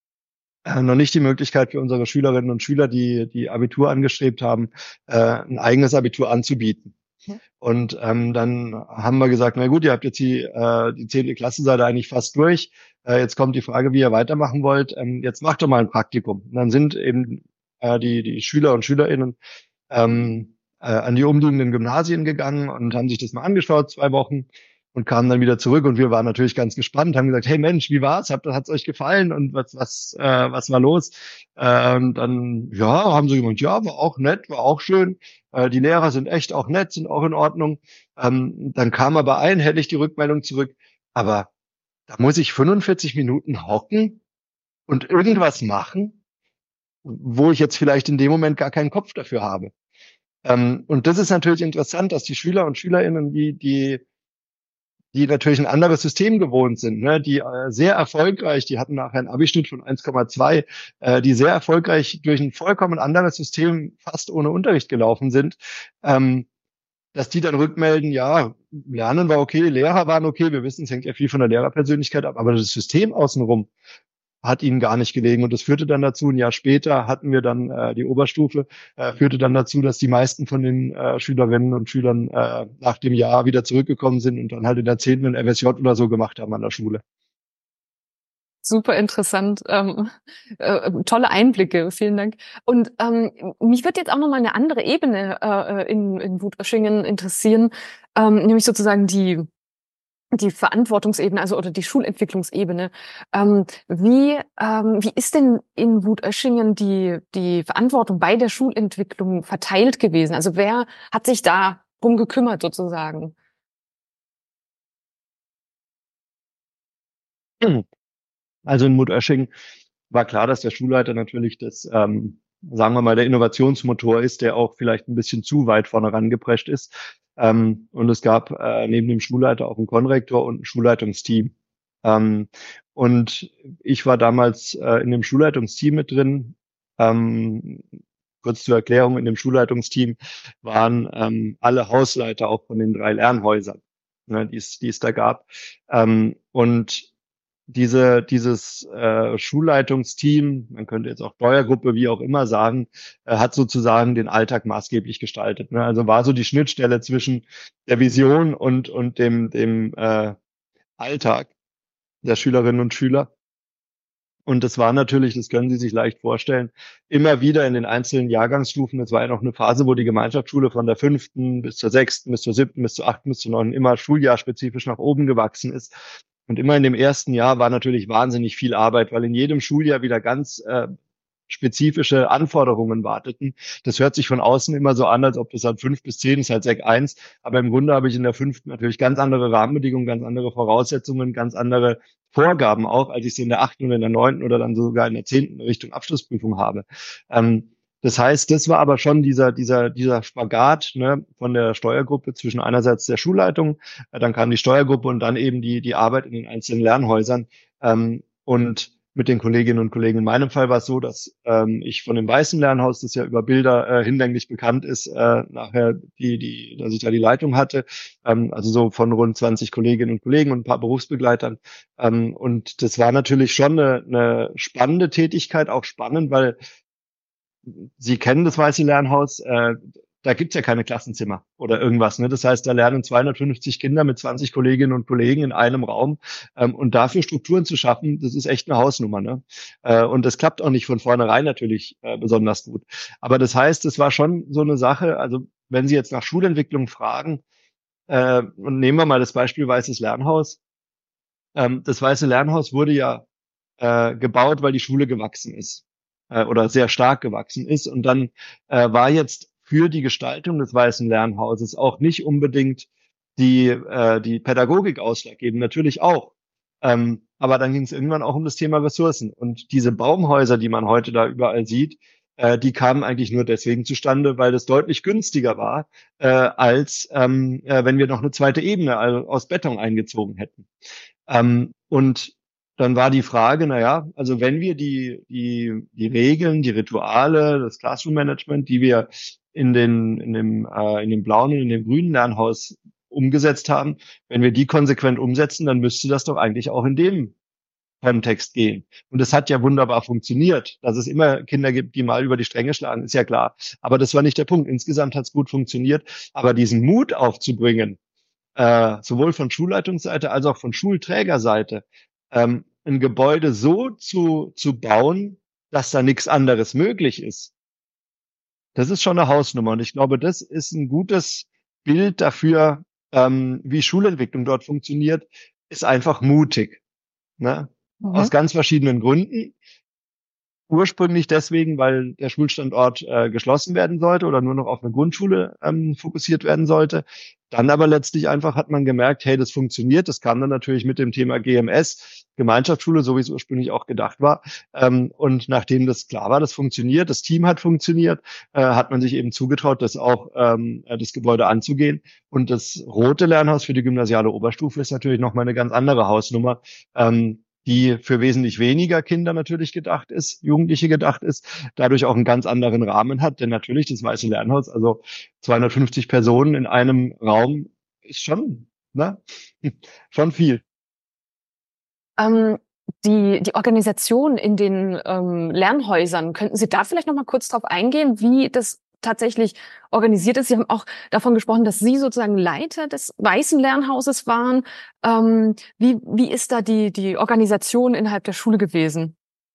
äh, noch nicht die Möglichkeit für unsere Schülerinnen und Schüler, die die Abitur angestrebt haben, äh, ein eigenes Abitur anzubieten. Ja. Und ähm, dann haben wir gesagt, na gut, ihr habt jetzt die äh, die zehnte Klasse, seid ihr eigentlich fast durch. Äh, jetzt kommt die Frage, wie ihr weitermachen wollt. Ähm, jetzt macht doch mal ein Praktikum. Und dann sind eben äh, die die Schüler und Schülerinnen ähm, äh, an die umliegenden Gymnasien gegangen und haben sich das mal angeschaut, zwei Wochen, und kamen dann wieder zurück. Und wir waren natürlich ganz gespannt, haben gesagt, hey Mensch, wie war's? Hat es euch gefallen? Und was was äh, was war los? Äh, und dann, ja, haben sie gesagt, ja, war auch nett, war auch schön. Äh, die Lehrer sind echt auch nett, sind auch in Ordnung. Ähm, dann kam aber einhellig die Rückmeldung zurück, aber da muss ich fünfundvierzig Minuten hocken und irgendwas machen, wo ich jetzt vielleicht in dem Moment gar keinen Kopf dafür habe. Ähm, und das ist natürlich interessant, dass die Schüler und Schülerinnen, die, die, die natürlich ein anderes System gewohnt sind, ne, die äh, sehr erfolgreich, die hatten nachher einen Abischnitt von eins Komma zwei, äh, die sehr erfolgreich durch ein vollkommen anderes System fast ohne Unterricht gelaufen sind, ähm, dass die dann rückmelden, ja, Lernen war okay, Lehrer waren okay, wir wissen, es hängt ja viel von der Lehrerpersönlichkeit ab, aber das System außenrum hat ihnen gar nicht gelegen. Und das führte dann dazu, ein Jahr später hatten wir dann äh, die Oberstufe, äh, führte dann dazu, dass die meisten von den äh, Schülerinnen und Schülern äh, nach dem Jahr wieder zurückgekommen sind und dann halt in der zehnten ein F S J oder so gemacht haben an der Schule. Super interessant, ähm, äh, tolle Einblicke, vielen Dank. Und ähm, mich würde jetzt auch noch mal eine andere Ebene äh, in, in Wutöschingen interessieren, ähm, nämlich sozusagen die die Verantwortungsebene, also oder die Schulentwicklungsebene. Ähm, wie ähm, wie ist denn in Wutöschingen die die Verantwortung bei der Schulentwicklung verteilt gewesen? Also wer hat sich da drum gekümmert sozusagen? Also in Wutöschingen war klar, dass der Schulleiter natürlich das, ähm, sagen wir mal, der Innovationsmotor ist, der auch vielleicht ein bisschen zu weit vorne rangeprescht ist. Ähm, und es gab äh, neben dem Schulleiter auch einen Konrektor und ein Schulleitungsteam. Ähm, und ich war damals äh, in dem Schulleitungsteam mit drin. Ähm, kurz zur Erklärung, in dem Schulleitungsteam waren ähm, alle Hausleiter auch von den drei Lernhäusern, ne, die es die es da gab. Ähm, und diese, dieses äh, Schulleitungsteam, man könnte jetzt auch Steuergruppe, wie auch immer sagen, äh, hat sozusagen den Alltag maßgeblich gestaltet. Ne? Also war so die Schnittstelle zwischen der Vision und, und dem, dem äh, Alltag der Schülerinnen und Schüler. Und das war natürlich, das können Sie sich leicht vorstellen, immer wieder in den einzelnen Jahrgangsstufen. Das war ja noch eine Phase, wo die Gemeinschaftsschule von der fünften bis zur sechsten, bis zur siebten, bis zur achten, bis zur neunten immer schuljahrspezifisch nach oben gewachsen ist. Und immer in dem ersten Jahr war natürlich wahnsinnig viel Arbeit, weil in jedem Schuljahr wieder ganz äh, spezifische Anforderungen warteten. Das hört sich von außen immer so an, als ob das halt fünf bis zehn ist, halt Sek eins. Aber im Grunde habe ich in der fünften natürlich ganz andere Rahmenbedingungen, ganz andere Voraussetzungen, ganz andere Vorgaben auch, als ich sie in der achten oder in der neunten oder dann sogar in der zehnten Richtung Abschlussprüfung habe. Ähm, das heißt, das war aber schon dieser, dieser, dieser Spagat, ne, von der Steuergruppe zwischen einerseits der Schulleitung, äh, dann kam die Steuergruppe und dann eben die, die Arbeit in den einzelnen Lernhäusern. Ähm, und mit den Kolleginnen und Kollegen. In meinem Fall war es so, dass ähm, ich von dem Weißen Lernhaus, das ja über Bilder äh, hinlänglich bekannt ist, äh, nachher die, die, dass ich da die Leitung hatte, ähm, also so von rund zwanzig Kolleginnen und Kollegen und ein paar Berufsbegleitern. Ähm, und das war natürlich schon eine, eine spannende Tätigkeit, auch spannend, weil Sie kennen das Weiße Lernhaus, äh, da gibt's ja keine Klassenzimmer oder irgendwas. Ne? Das heißt, da lernen zweihundertfünfzig Kinder mit zwanzig Kolleginnen und Kollegen in einem Raum. Ähm, und dafür Strukturen zu schaffen, das ist echt eine Hausnummer. Ne? Äh, und das klappt auch nicht von vornherein natürlich äh, besonders gut. Aber das heißt, es war schon so eine Sache, also wenn Sie jetzt nach Schulentwicklung fragen, äh, und nehmen wir mal das Beispiel Weißes Lernhaus. Ähm, das Weiße Lernhaus wurde ja äh, gebaut, weil die Schule gewachsen ist äh, oder sehr stark gewachsen ist. Und dann äh, war jetzt für die Gestaltung des Weißen Lernhauses auch nicht unbedingt die, äh, die Pädagogik ausschlaggebend, natürlich auch. Ähm, aber dann ging es irgendwann auch um das Thema Ressourcen. Und diese Baumhäuser, die man heute da überall sieht, äh, die kamen eigentlich nur deswegen zustande, weil das deutlich günstiger war, äh, als ähm, äh, wenn wir noch eine zweite Ebene also aus Beton eingezogen hätten. Ähm, und dann war die Frage, na ja, also wenn wir die, die, die Regeln, die Rituale, das Classroom Management, die wir in den, in dem, äh, in dem blauen und in dem grünen Lernhaus umgesetzt haben, wenn wir die konsequent umsetzen, dann müsste das doch eigentlich auch in dem Kontext gehen. Und das hat ja wunderbar funktioniert. Dass es immer Kinder gibt, die mal über die Stränge schlagen, ist ja klar. Aber das war nicht der Punkt. Insgesamt hat es gut funktioniert. Aber diesen Mut aufzubringen, äh, sowohl von Schulleitungsseite als auch von Schulträgerseite, ähm, ein Gebäude so zu, zu bauen, dass da nichts anderes möglich ist. Das ist schon eine Hausnummer. Und ich glaube, das ist ein gutes Bild dafür, ähm, wie Schulentwicklung dort funktioniert, ist einfach mutig. Ne? Mhm. Aus ganz verschiedenen Gründen. Ursprünglich deswegen, weil der Schulstandort äh, geschlossen werden sollte oder nur noch auf eine Grundschule ähm, fokussiert werden sollte. Dann aber letztlich einfach hat man gemerkt, hey, das funktioniert. Das kam dann natürlich mit dem Thema G M S, Gemeinschaftsschule, so wie es ursprünglich auch gedacht war. Ähm, und nachdem das klar war, das funktioniert, das Team hat funktioniert, äh, hat man sich eben zugetraut, das auch ähm, das Gebäude anzugehen. Und das Rote Lernhaus für die gymnasiale Oberstufe ist natürlich nochmal eine ganz andere Hausnummer. Ähm, die für wesentlich weniger Kinder natürlich gedacht ist, Jugendliche gedacht ist, dadurch auch einen ganz anderen Rahmen hat. Denn natürlich das Weiße Lernhaus, also zweihundertfünfzig Personen in einem Raum, ist schon, ne, schon viel. Ähm, die, die Organisation in den ähm, Lernhäusern, könnten Sie da vielleicht noch mal kurz drauf eingehen, wie das tatsächlich organisiert ist? Sie haben auch davon gesprochen, dass Sie sozusagen Leiter des Weißen Lernhauses waren. Ähm, wie, wie ist da die, die Organisation innerhalb der Schule gewesen?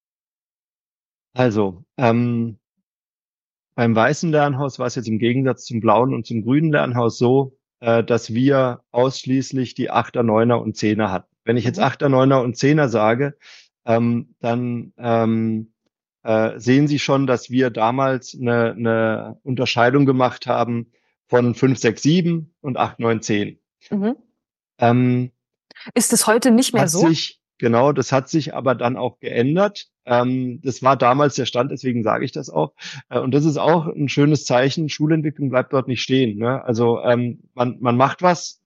Also, ähm, beim Weißen Lernhaus war es jetzt im Gegensatz zum Blauen und zum Grünen Lernhaus so, äh, dass wir ausschließlich die Achter, Neuner und Zehner hatten. Wenn ich jetzt Mhm. Achter, Neuner und Zehner sage, ähm, dann ähm, äh, sehen Sie schon, dass wir damals eine, eine Unterscheidung gemacht haben von fünf, sechs, sieben und acht, neun, zehn. Mhm. Ähm, Ist es heute nicht mehr hat so? sich, genau, das hat sich aber dann auch geändert. Ähm, das war damals der Stand, deswegen sage ich das auch. Äh, und das ist auch ein schönes Zeichen. Schulentwicklung bleibt dort nicht stehen. Ne? Also ähm, man, man macht was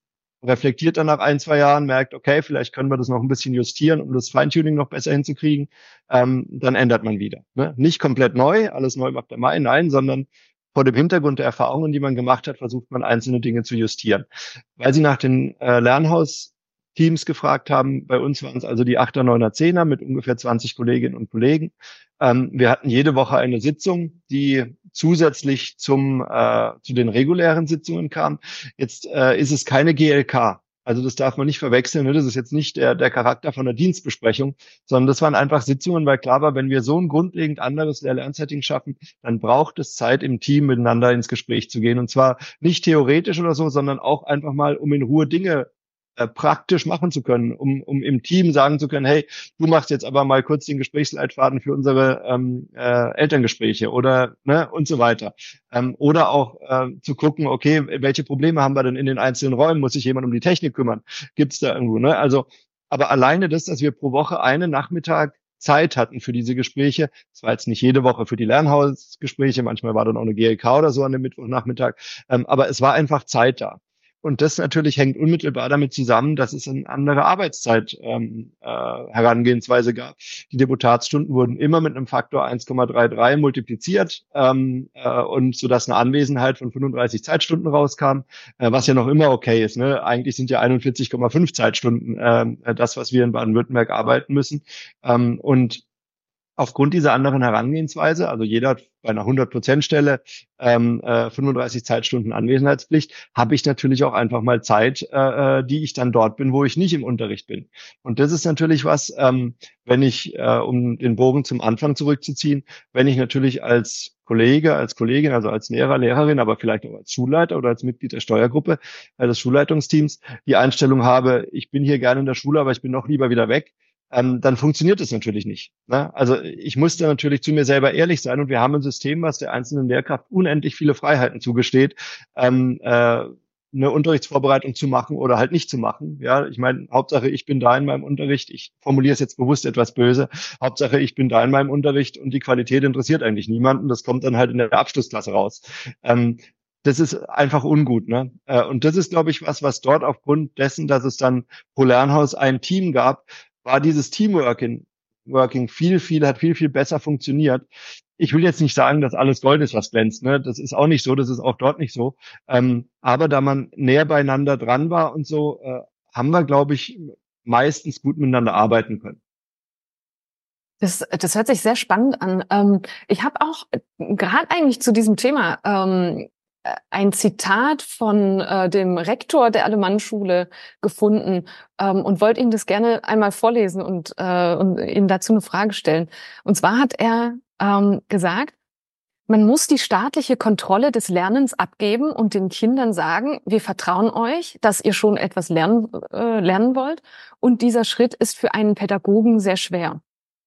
reflektiert dann nach ein, zwei Jahren, merkt, okay, vielleicht können wir das noch ein bisschen justieren, um das Feintuning noch besser hinzukriegen, ähm, dann ändert man wieder. Ne? Nicht komplett neu, alles neu macht der Mai, nein, sondern vor dem Hintergrund der Erfahrungen, die man gemacht hat, versucht man einzelne Dinge zu justieren. Weil Sie nach den äh, Lernhaus-Teams gefragt haben, bei uns waren es also die Achter, Neuner, Zehner mit ungefähr zwanzig Kolleginnen und Kollegen. Ähm, wir hatten jede Woche eine Sitzung, die zusätzlich zum äh, zu den regulären Sitzungen kam. Jetzt äh, ist es keine G L K. Also das darf man nicht verwechseln. Ne? Das ist jetzt nicht der, der Charakter von der Dienstbesprechung, sondern das waren einfach Sitzungen, weil klar war, wenn wir so ein grundlegend anderes Lehr-Lernsetting schaffen, dann braucht es Zeit im Team miteinander ins Gespräch zu gehen. Und zwar nicht theoretisch oder so, sondern auch einfach mal, um in Ruhe Dinge äh, praktisch machen zu können, um, um im Team sagen zu können, hey, du machst jetzt aber mal kurz den Gesprächsleitfaden für unsere ähm, äh, Elterngespräche oder ne und so weiter. Ähm, oder auch äh, zu gucken, okay, welche Probleme haben wir denn in den einzelnen Räumen? Muss sich jemand um die Technik kümmern? Gibt's da irgendwo? Ne? Also, aber alleine das, dass wir pro Woche einen Nachmittag Zeit hatten für diese Gespräche, das war jetzt nicht jede Woche für die Lernhausgespräche, manchmal war dann auch eine G L K oder so an dem Mittwochnachmittag, ähm, aber es war einfach Zeit da. Und das natürlich hängt unmittelbar damit zusammen, dass es eine andere Arbeitszeit ähm, äh, Herangehensweise gab. Die Deputatsstunden wurden immer mit einem Faktor eins Komma dreiunddreißig multipliziert ähm, äh, und so dass eine Anwesenheit von fünfunddreißig Zeitstunden rauskam, äh, was ja noch immer okay ist. Ne? Eigentlich sind ja einundvierzig Komma fünf Zeitstunden äh, das, was wir in Baden-Württemberg arbeiten müssen. Ähm, und aufgrund dieser anderen Herangehensweise, also jeder hat bei einer hundert-Prozent-Stelle ähm, äh, fünfunddreißig Zeitstunden Anwesenheitspflicht, habe ich natürlich auch einfach mal Zeit, äh, die ich dann dort bin, wo ich nicht im Unterricht bin. Und das ist natürlich was, ähm, wenn ich, äh, um den Bogen zum Anfang zurückzuziehen, wenn ich natürlich als Kollege, als Kollegin, also als Lehrer, Lehrerin, aber vielleicht auch als Schulleiter oder als Mitglied der Steuergruppe, äh, des Schulleitungsteams, die Einstellung habe, ich bin hier gerne in der Schule, aber ich bin noch lieber wieder weg, Ähm, dann funktioniert es natürlich nicht. Ne? Also ich musste natürlich zu mir selber ehrlich sein und wir haben ein System, was der einzelnen Lehrkraft unendlich viele Freiheiten zugesteht, ähm, äh, eine Unterrichtsvorbereitung zu machen oder halt nicht zu machen. Ja, ich meine, Hauptsache ich bin da in meinem Unterricht. Ich formuliere es jetzt bewusst etwas böse. Hauptsache ich bin da in meinem Unterricht und die Qualität interessiert eigentlich niemanden. Das kommt dann halt in der Abschlussklasse raus. Ähm, Das ist einfach ungut, ne? Und das ist, glaube ich, was, was dort aufgrund dessen, dass es dann pro Lernhaus ein Team gab, war dieses Teamworking Working viel, viel, hat viel, viel besser funktioniert. Ich will jetzt nicht sagen, dass alles Gold ist, was glänzt, ne? Das ist auch nicht so, das ist auch dort nicht so. Ähm, aber da man näher beieinander dran war und so, äh, haben wir, glaube ich, meistens gut miteinander arbeiten können. Das, das hört sich sehr spannend an. Ähm, ich habe auch gerade eigentlich zu diesem Thema ähm, ein Zitat von äh, dem Rektor der Alemannschule gefunden ähm, und wollte Ihnen das gerne einmal vorlesen und, äh, und Ihnen dazu eine Frage stellen. Und zwar hat er ähm, gesagt, man muss die staatliche Kontrolle des Lernens abgeben und den Kindern sagen, wir vertrauen euch, dass ihr schon etwas lernen, äh, lernen wollt. Und dieser Schritt ist für einen Pädagogen sehr schwer.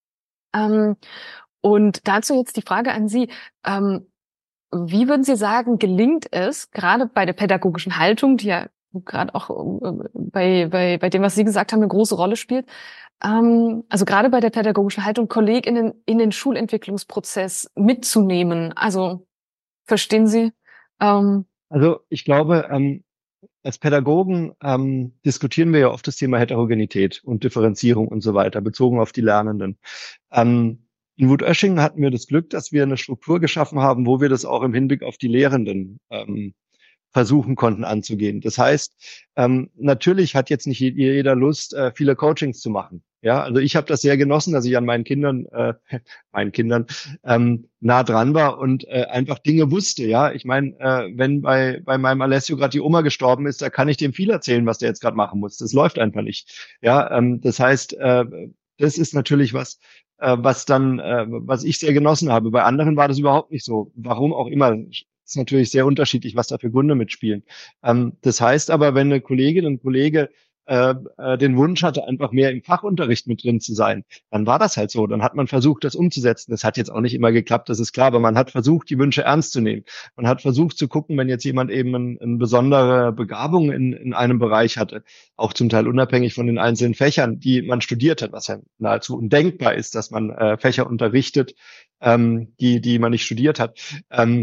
Ähm, und dazu jetzt die Frage an Sie. Ähm, Wie würden Sie sagen, gelingt es, gerade bei der pädagogischen Haltung, die ja gerade auch bei, bei, bei dem, was Sie gesagt haben, eine große Rolle spielt, ähm, also gerade bei der pädagogischen Haltung, KollegInnen in den Schulentwicklungsprozess mitzunehmen? Also, verstehen Sie? Ähm, Also ich glaube, ähm, als Pädagogen ähm, diskutieren wir ja oft das Thema Heterogenität und Differenzierung und so weiter, bezogen auf die Lernenden. Ähm, In Wutöschingen hatten wir das Glück, dass wir eine Struktur geschaffen haben, wo wir das auch im Hinblick auf die Lehrenden ähm, versuchen konnten anzugehen. Das heißt, ähm, natürlich hat jetzt nicht jeder Lust, äh, viele Coachings zu machen. Ja, also ich habe das sehr genossen, dass ich an meinen Kindern, äh, meinen Kindern ähm, nah dran war und äh, einfach Dinge wusste. Ja, ich meine, äh, wenn bei bei meinem Alessio gerade die Oma gestorben ist, da kann ich dem viel erzählen, was der jetzt gerade machen muss. Das läuft einfach nicht. Ja, ähm, das heißt, äh, das ist natürlich was, äh, was dann, äh, was ich sehr genossen habe. Bei anderen war das überhaupt nicht so. Warum auch immer. Ist natürlich sehr unterschiedlich, was da für Gründe mitspielen. Ähm, das heißt aber, wenn eine Kollegin und Kollege äh, äh, den Wunsch hatte, einfach mehr im Fachunterricht mit drin zu sein, dann war das halt so. Dann hat man versucht, das umzusetzen. Das hat jetzt auch nicht immer geklappt, das ist klar, aber man hat versucht, die Wünsche ernst zu nehmen. Man hat versucht zu gucken, wenn jetzt jemand eben eine ein besondere Begabung in, in einem Bereich hatte, auch zum Teil unabhängig von den einzelnen Fächern, die man studiert hat, was ja nahezu undenkbar ist, dass man äh, Fächer unterrichtet, ähm, die, die man nicht studiert hat. Ähm,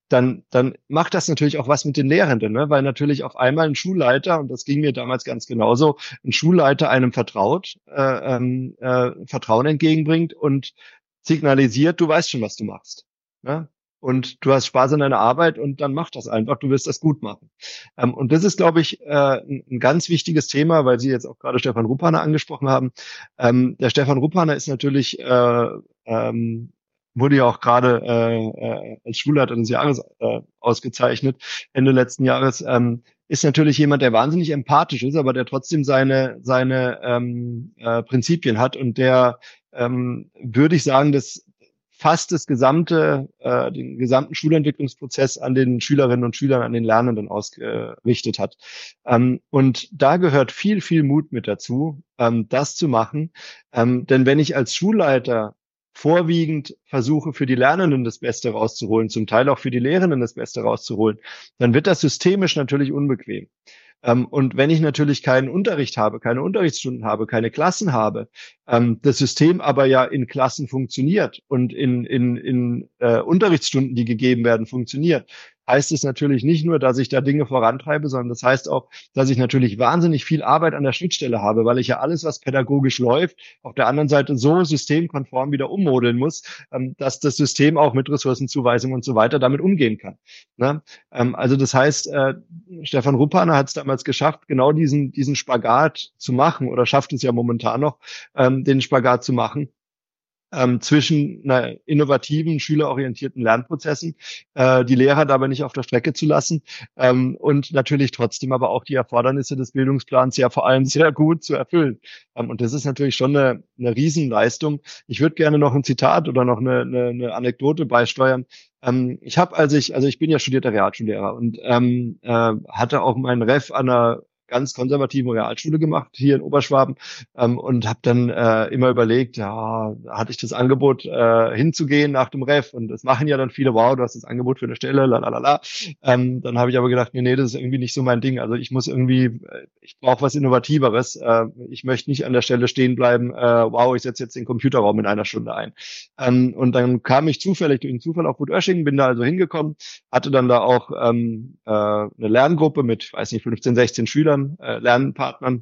dann, dann macht das natürlich auch was mit den Lehrenden, ne? Weil natürlich auf einmal ein Schulleiter, und das ging mir damals ganz genauso, ein Schulleiter einem vertraut, äh, ähm, äh, Vertrauen entgegenbringt und signalisiert, du weißt schon, was du machst. Ne? Und du hast Spaß an deiner Arbeit und dann mach das einfach, du wirst das gut machen. Ähm, und das ist, glaube ich, äh, ein, ein ganz wichtiges Thema, weil Sie jetzt auch gerade Stefan Ruppaner angesprochen haben. Ähm, der Stefan Ruppaner ist natürlich äh, ähm, wurde ja auch gerade äh, äh, als Schulleiter des Jahres äh, ausgezeichnet, Ende letzten Jahres, ähm, ist natürlich jemand, der wahnsinnig empathisch ist, aber der trotzdem seine seine ähm, äh, Prinzipien hat und der, ähm, würde ich sagen, das fast das gesamte, äh, den gesamten Schulentwicklungsprozess an den Schülerinnen und Schülern, an den Lernenden ausgerichtet hat. Ähm, und da gehört viel, viel Mut mit dazu, ähm, das zu machen. Ähm, denn wenn ich als Schulleiter vorwiegend versuche, für die Lernenden das Beste rauszuholen, zum Teil auch für die Lehrenden das Beste rauszuholen, dann wird das systemisch natürlich unbequem. Ähm, und wenn ich natürlich keinen Unterricht habe, keine Unterrichtsstunden habe, keine Klassen habe, ähm, das System aber ja in Klassen funktioniert und in, in, in äh, Unterrichtsstunden, die gegeben werden, funktioniert, heißt es natürlich nicht nur, dass ich da Dinge vorantreibe, sondern das heißt auch, dass ich natürlich wahnsinnig viel Arbeit an der Schnittstelle habe, weil ich ja alles, was pädagogisch läuft, auf der anderen Seite so systemkonform wieder ummodeln muss, ähm, dass das System auch mit Ressourcenzuweisung und so weiter damit umgehen kann. Ne? Ähm, also das heißt, äh, Stefan Ruppaner hat es damals geschafft, genau diesen, diesen Spagat zu machen oder schafft es ja momentan noch, ähm, den Spagat zu machen. Ähm, zwischen einer innovativen, schülerorientierten Lernprozessen, äh, die Lehrer dabei nicht auf der Strecke zu lassen ähm, und natürlich trotzdem aber auch die Erfordernisse des Bildungsplans ja vor allem sehr gut zu erfüllen. Ähm, und das ist natürlich schon eine, eine Riesenleistung. Ich würde gerne noch ein Zitat oder noch eine, eine, eine Anekdote beisteuern. Ähm, ich habe, als ich, also ich bin ja studierter Realschullehrer und ähm, äh, hatte auch meinen Ref an einer ganz konservativen Realschule gemacht, hier in Oberschwaben, ähm, und habe dann äh, immer überlegt, ja, hatte ich das Angebot äh, hinzugehen nach dem Ref und das machen ja dann viele, wow, du hast das Angebot für eine Stelle, lalalala. Ähm, dann habe ich aber gedacht, nee, nee, das ist irgendwie nicht so mein Ding. Also ich muss irgendwie, ich brauche was Innovativeres. Äh, ich möchte nicht an der Stelle stehen bleiben, äh, wow, ich setze jetzt den Computerraum in einer Stunde ein. Ähm, und dann kam ich zufällig durch den Zufall auf Gut Oeschingen, bin da also hingekommen, hatte dann da auch ähm, äh, eine Lerngruppe mit, weiß nicht, fünfzehn, sechzehn Schülern, Äh, Lernpartnern.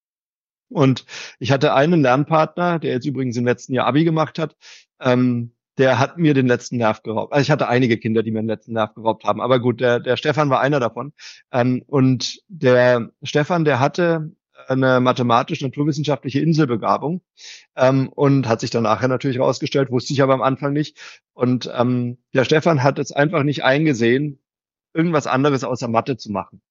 Und ich hatte einen Lernpartner, der jetzt übrigens im letzten Jahr Abi gemacht hat, ähm, der hat mir den letzten Nerv geraubt. Also ich hatte einige Kinder, die mir den letzten Nerv geraubt haben. Aber gut, der, der Stefan war einer davon. Ähm, und der Stefan, der hatte eine mathematisch-naturwissenschaftliche Inselbegabung ähm, und hat sich dann nachher natürlich herausgestellt, wusste ich aber am Anfang nicht. Und ähm, der Stefan hat es einfach nicht eingesehen, irgendwas anderes außer Mathe zu machen.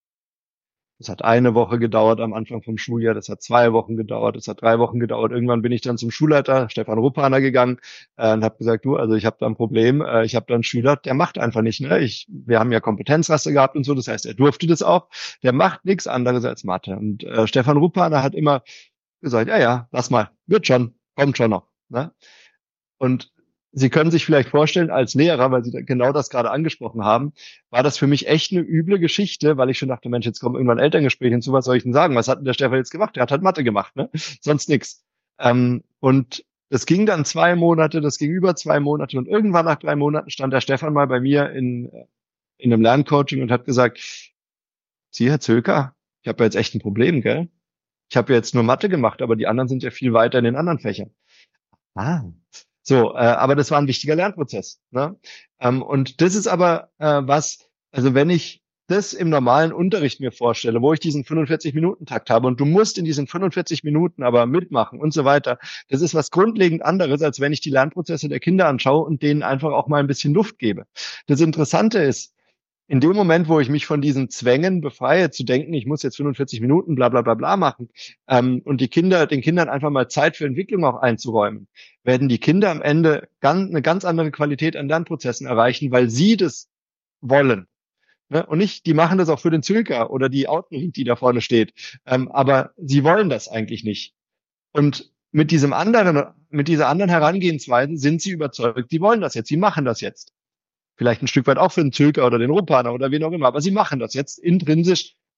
Das hat eine Woche gedauert am Anfang vom Schuljahr, das hat zwei Wochen gedauert, das hat drei Wochen gedauert. Irgendwann bin ich dann zum Schulleiter, Stefan Ruppaner, gegangen äh, und habe gesagt, du, also ich habe da ein Problem, äh, ich habe da einen Schüler, der macht einfach nicht. Ne? Ich, wir haben ja Kompetenzraster gehabt und so, das heißt, er durfte das auch. Der macht nichts anderes als Mathe. Und äh, Stefan Ruppaner hat immer gesagt, ja, ja, lass mal, wird schon, kommt schon noch. Ne? Und Sie können sich vielleicht vorstellen, als Lehrer, weil Sie genau das gerade angesprochen haben, war das für mich echt eine üble Geschichte, weil ich schon dachte, Mensch, jetzt kommen irgendwann Elterngespräche hinzu, was soll ich denn sagen? Was hat denn der Stefan jetzt gemacht? Der hat halt Mathe gemacht, ne? Sonst nix. Ähm, und das ging dann zwei Monate, das ging über zwei Monate und irgendwann nach drei Monaten stand der Stefan mal bei mir in, in einem Lerncoaching und hat gesagt, Sie, Herr Zölker, ich habe ja jetzt echt ein Problem, gell? Ich habe ja jetzt nur Mathe gemacht, aber die anderen sind ja viel weiter in den anderen Fächern. Ah. So, äh, aber das war ein wichtiger Lernprozess. Ne? Ähm, und das ist aber äh, was, also wenn ich das im normalen Unterricht mir vorstelle, wo ich diesen fünfundvierzig-Minuten-Takt habe und du musst in diesen fünfundvierzig Minuten aber mitmachen und so weiter, das ist was grundlegend anderes, als wenn ich die Lernprozesse der Kinder anschaue und denen einfach auch mal ein bisschen Luft gebe. Das Interessante ist, in dem Moment, wo ich mich von diesen Zwängen befreie, zu denken, ich muss jetzt fünfundvierzig Minuten bla bla bla bla machen ähm, und die Kinder, den Kindern einfach mal Zeit für Entwicklung auch einzuräumen, werden die Kinder am Ende ganz, eine ganz andere Qualität an Lernprozessen erreichen, weil sie das wollen. Ne? Und nicht, die machen das auch für den Zülker oder die Autenried, die da vorne steht. Ähm, aber sie wollen das eigentlich nicht. Und mit diesem anderen, mit dieser anderen Herangehensweise sind sie überzeugt, die wollen das jetzt, sie machen das jetzt. Vielleicht ein Stück weit auch für den Zülker oder den Ruppaner oder wen auch immer, aber sie machen das jetzt intrinsisch,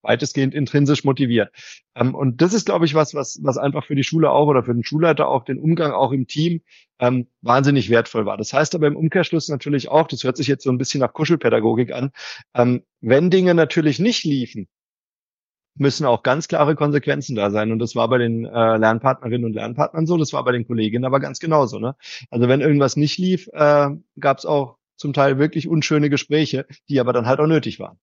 weitestgehend intrinsisch motiviert. Ähm, und das ist, glaube ich, was, was, was einfach für die Schule auch oder für den Schulleiter auch den Umgang auch im Team ähm, wahnsinnig wertvoll war. Das heißt aber im Umkehrschluss natürlich auch, das hört sich jetzt so ein bisschen nach Kuschelpädagogik an, ähm, wenn Dinge natürlich nicht liefen, müssen auch ganz klare Konsequenzen da sein. Und das war bei den äh, Lernpartnerinnen und Lernpartnern so, das war bei den Kolleginnen aber ganz genauso. Ne? Also wenn irgendwas nicht lief, äh, gab es auch zum Teil wirklich unschöne Gespräche, die aber dann halt auch nötig waren.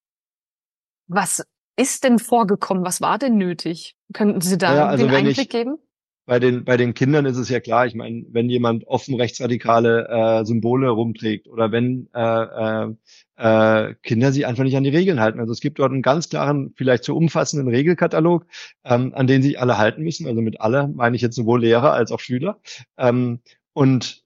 Was ist denn vorgekommen? Was war denn nötig? Könnten Sie da Naja, also den wenn Einblick ich geben? Bei den, bei den Kindern ist es ja klar, ich meine, wenn jemand offen rechtsradikale äh, Symbole rumträgt oder wenn äh, äh, äh, Kinder sich einfach nicht an die Regeln halten. Also es gibt dort einen ganz klaren, vielleicht zu umfassenden Regelkatalog, ähm, an den sich alle halten müssen. Also mit alle meine ich jetzt sowohl Lehrer als auch Schüler. Ähm, und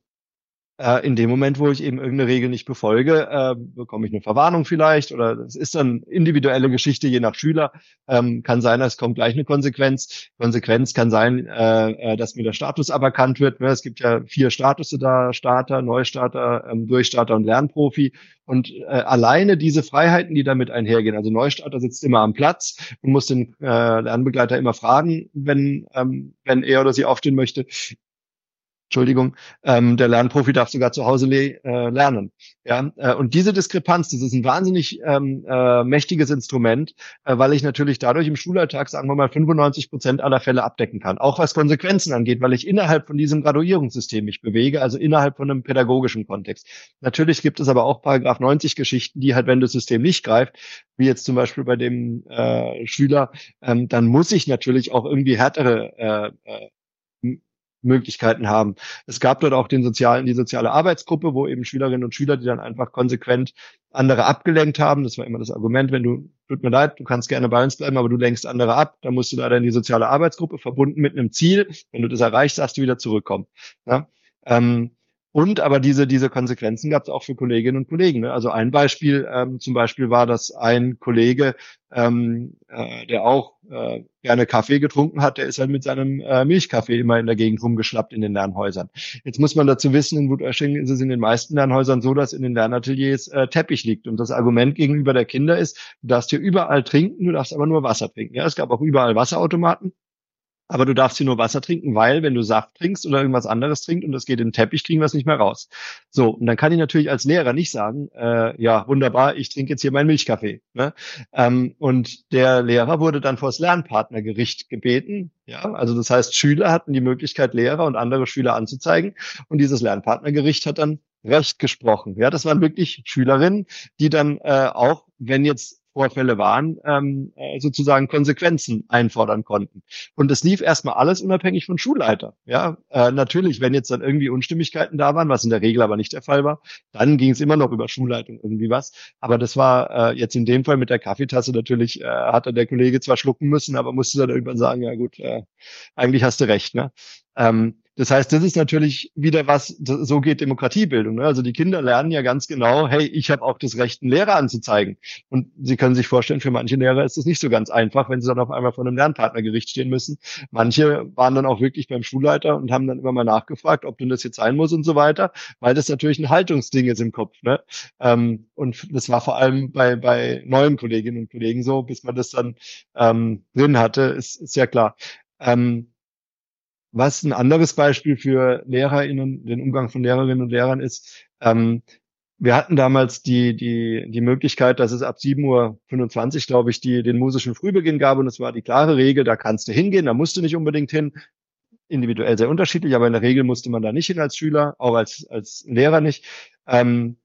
Äh, in dem Moment, wo ich eben irgendeine Regel nicht befolge, äh, bekomme ich eine Verwarnung vielleicht oder es ist dann individuelle Geschichte je nach Schüler. Ähm, kann sein, es kommt gleich eine Konsequenz. Konsequenz kann sein, äh, äh, dass mir der Status aberkannt wird. Ne? Es gibt ja vier Statusse da: Starter, Neustarter, ähm, Durchstarter und Lernprofi. Und äh, alleine diese Freiheiten, die damit einhergehen, also Neustarter sitzt immer am Platz und muss den äh, Lernbegleiter immer fragen, wenn ähm, wenn er oder sie aufstehen möchte. Entschuldigung, ähm, der Lernprofi darf sogar zu Hause le äh, lernen. Ja, äh, und diese Diskrepanz, das ist ein wahnsinnig ähm, äh, mächtiges Instrument, äh, weil ich natürlich dadurch im Schulalltag, sagen wir mal, fünfundneunzig Prozent aller Fälle abdecken kann. Auch was Konsequenzen angeht, weil ich innerhalb von diesem Graduierungssystem mich bewege, also innerhalb von einem pädagogischen Kontext. Natürlich gibt es aber auch Paragraph neunzig Geschichten, die halt, wenn das System nicht greift, wie jetzt zum Beispiel bei dem äh, Schüler, ähm, dann muss ich natürlich auch irgendwie härtere äh, äh, Möglichkeiten haben. Es gab dort auch den sozialen, die soziale Arbeitsgruppe, wo eben Schülerinnen und Schüler, die dann einfach konsequent andere abgelenkt haben. Das war immer das Argument, wenn du, tut mir leid, du kannst gerne bei uns bleiben, aber du lenkst andere ab, dann musst du leider in die soziale Arbeitsgruppe, verbunden mit einem Ziel. Wenn du das erreichst, darfst du wieder zurückkommen. Ja? Ähm, und aber diese, diese Konsequenzen gab es auch für Kolleginnen und Kollegen. Ne? Also ein Beispiel ähm, zum Beispiel war, dass ein Kollege, ähm, äh, der auch äh, gerne Kaffee getrunken hat, der ist halt mit seinem äh, Milchkaffee immer in der Gegend rumgeschlappt in den Lernhäusern. Jetzt muss man dazu wissen, in Wutöschingen ist es in den meisten Lernhäusern so, dass in den Lernateliers äh, Teppich liegt. Und das Argument gegenüber der Kinder ist, du darfst hier überall trinken, du darfst aber nur Wasser trinken. Ja, es gab auch überall Wasserautomaten. Aber du darfst hier nur Wasser trinken, weil wenn du Saft trinkst oder irgendwas anderes trinkst und das geht in den Teppich, kriegen wir es nicht mehr raus. So, und dann kann ich natürlich als Lehrer nicht sagen, äh, ja, wunderbar, ich trinke jetzt hier meinen Milchkaffee. Ne? Ähm, und der Lehrer wurde dann vor das Lernpartnergericht gebeten. Ja, also das heißt, Schüler hatten die Möglichkeit, Lehrer und andere Schüler anzuzeigen. Und dieses Lernpartnergericht hat dann Recht gesprochen. Ja, das waren wirklich Schülerinnen, die dann äh, auch, wenn jetzt Vorfälle waren, ähm, äh, sozusagen Konsequenzen einfordern konnten. Und es lief erstmal alles unabhängig von Schulleiter. Ja, äh, natürlich, wenn jetzt dann irgendwie Unstimmigkeiten da waren, was in der Regel aber nicht der Fall war, dann ging es immer noch über Schulleitung irgendwie was. Aber das war äh, jetzt in dem Fall mit der Kaffeetasse natürlich, äh, hatte der Kollege zwar schlucken müssen, aber musste dann irgendwann sagen, ja gut, äh, eigentlich hast du recht. Ne? Ähm, Das heißt, das ist natürlich wieder was, so geht Demokratiebildung. Ne? Also die Kinder lernen ja ganz genau, hey, ich habe auch das Recht, einen Lehrer anzuzeigen. Und Sie können sich vorstellen, für manche Lehrer ist es nicht so ganz einfach, wenn sie dann auf einmal vor einem Lernpartnergericht stehen müssen. Manche waren dann auch wirklich beim Schulleiter und haben dann immer mal nachgefragt, ob denn das jetzt sein muss und so weiter, weil das natürlich ein Haltungsding ist im Kopf. Ne? Ähm, und das war vor allem bei, bei neuen Kolleginnen und Kollegen so, bis man das dann ähm, drin hatte, ist, ist ja klar. Ähm, Was ein anderes Beispiel für LehrerInnen, den Umgang von Lehrerinnen und Lehrern ist, ähm, wir hatten damals die, die, die Möglichkeit, dass es ab sieben Uhr fünfundzwanzig, glaube ich, die, den musischen Frühbeginn gab und es war die klare Regel, da kannst du hingehen, da musst du nicht unbedingt hin. Individuell sehr unterschiedlich, aber in der Regel musste man da nicht hin als Schüler, auch als, als Lehrer nicht. Ähm,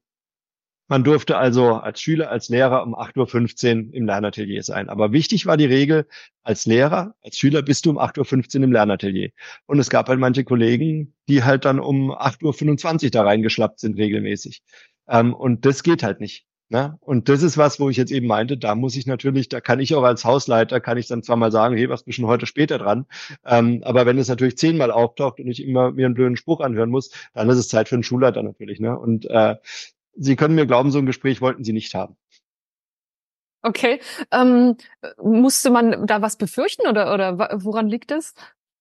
Man durfte also als Schüler, als Lehrer um acht Uhr fünfzehn im Lernatelier sein. Aber wichtig war die Regel, als Lehrer, als Schüler bist du um acht Uhr fünfzehn im Lernatelier. Und es gab halt manche Kollegen, die halt dann um acht Uhr fünfundzwanzig da reingeschlappt sind regelmäßig. Ähm, und das geht halt nicht. Ne? Und das ist was, wo ich jetzt eben meinte, da muss ich natürlich, da kann ich auch als Hausleiter, kann ich dann zwar mal sagen, hey, was bist du heute später dran? Ähm, aber wenn es natürlich zehnmal auftaucht und ich immer mir einen blöden Spruch anhören muss, dann ist es Zeit für einen Schulleiter natürlich. Ne? Und äh, Sie können mir glauben, so ein Gespräch wollten Sie nicht haben. Okay. Ähm, musste man da was befürchten oder, oder woran liegt es?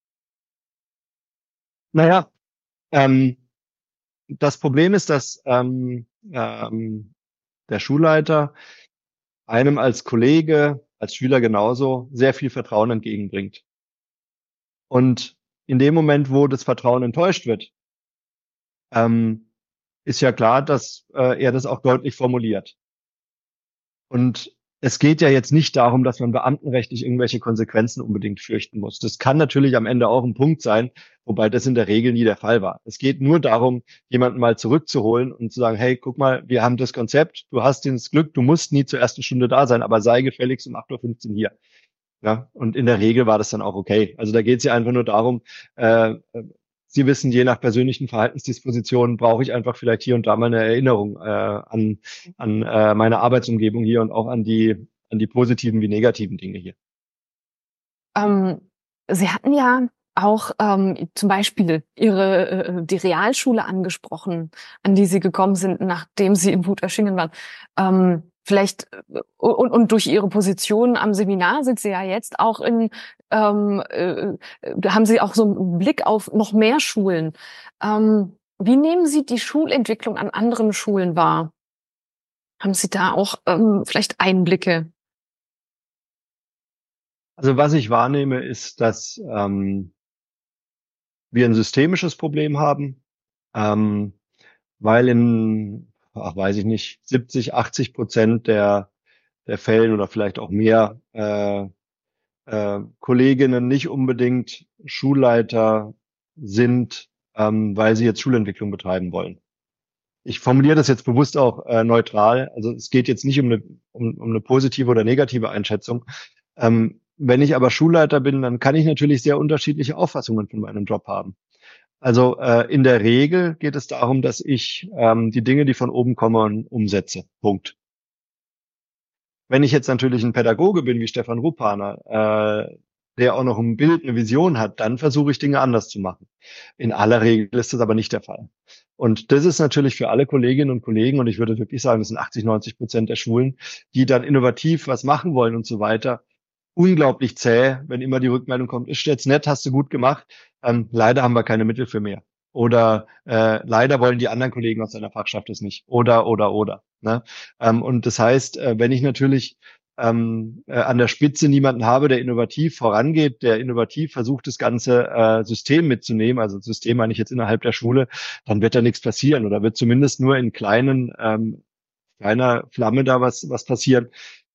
Naja, ähm, das Problem ist, dass ähm, ähm, der Schulleiter einem als Kollege als Schüler genauso, sehr viel Vertrauen entgegenbringt. Und in dem Moment, wo das Vertrauen enttäuscht wird, ähm, ist ja klar, dass äh, er das auch deutlich formuliert. Und es geht ja jetzt nicht darum, dass man beamtenrechtlich irgendwelche Konsequenzen unbedingt fürchten muss. Das kann natürlich am Ende auch ein Punkt sein, wobei das in der Regel nie der Fall war. Es geht nur darum, jemanden mal zurückzuholen und zu sagen, hey, guck mal, wir haben das Konzept, du hast das Glück, du musst nie zur ersten Stunde da sein, aber sei gefälligst um acht Uhr fünfzehn hier. Ja, und in der Regel war das dann auch okay. Also da geht es ja einfach nur darum, äh, Sie wissen, je nach persönlichen Verhaltensdispositionen brauche ich einfach vielleicht hier und da mal eine Erinnerung äh, an, an äh, meine Arbeitsumgebung hier und auch an die, an die positiven wie negativen Dinge hier. Ähm, Sie hatten ja auch ähm, zum Beispiel Ihre äh, die Realschule angesprochen, an die Sie gekommen sind, nachdem Sie in Wut-Erschingen waren. Ähm, vielleicht äh, und, und durch Ihre Position am Seminar sind Sie ja jetzt auch in ähm, äh, haben Sie auch so einen Blick auf noch mehr Schulen. Ähm, wie nehmen Sie die Schulentwicklung an anderen Schulen wahr? Haben Sie da auch ähm, vielleicht Einblicke? Also was ich wahrnehme, ist, dass ähm, wir ein systemisches Problem haben, ähm, weil in, ach, weiß ich nicht, siebzig, achtzig Prozent der, der Fällen oder vielleicht auch mehr äh, äh, Kolleginnen nicht unbedingt Schulleiter sind, ähm, weil sie jetzt Schulentwicklung betreiben wollen. Ich formuliere das jetzt bewusst auch äh, neutral. Also es geht jetzt nicht um eine, um, um eine positive oder negative Einschätzung. Ähm, wenn ich aber Schulleiter bin, dann kann ich natürlich sehr unterschiedliche Auffassungen von meinem Job haben. Also äh, in der Regel geht es darum, dass ich ähm, die Dinge, die von oben kommen, umsetze. Punkt. Wenn ich jetzt natürlich ein Pädagoge bin wie Stefan Rupaner, äh, der auch noch ein Bild, eine Vision hat, dann versuche ich Dinge anders zu machen. In aller Regel ist das aber nicht der Fall. Und das ist natürlich für alle Kolleginnen und Kollegen, und ich würde wirklich sagen, das sind achtzig, neunzig Prozent der Schulen, die dann innovativ was machen wollen und so weiter, unglaublich zäh, wenn immer die Rückmeldung kommt, ist jetzt nett, hast du gut gemacht. Ähm, leider haben wir keine Mittel für mehr. Oder äh, leider wollen die anderen Kollegen aus deiner Fachschaft es nicht. Oder, oder, oder. Ne? Ähm, und das heißt, äh, wenn ich natürlich ähm, äh, an der Spitze niemanden habe, der innovativ vorangeht, der innovativ versucht, das ganze äh, System mitzunehmen, also System meine ich jetzt innerhalb der Schule, dann wird da nichts passieren oder wird zumindest nur in kleinen, ähm, kleiner Flamme da was, was passieren.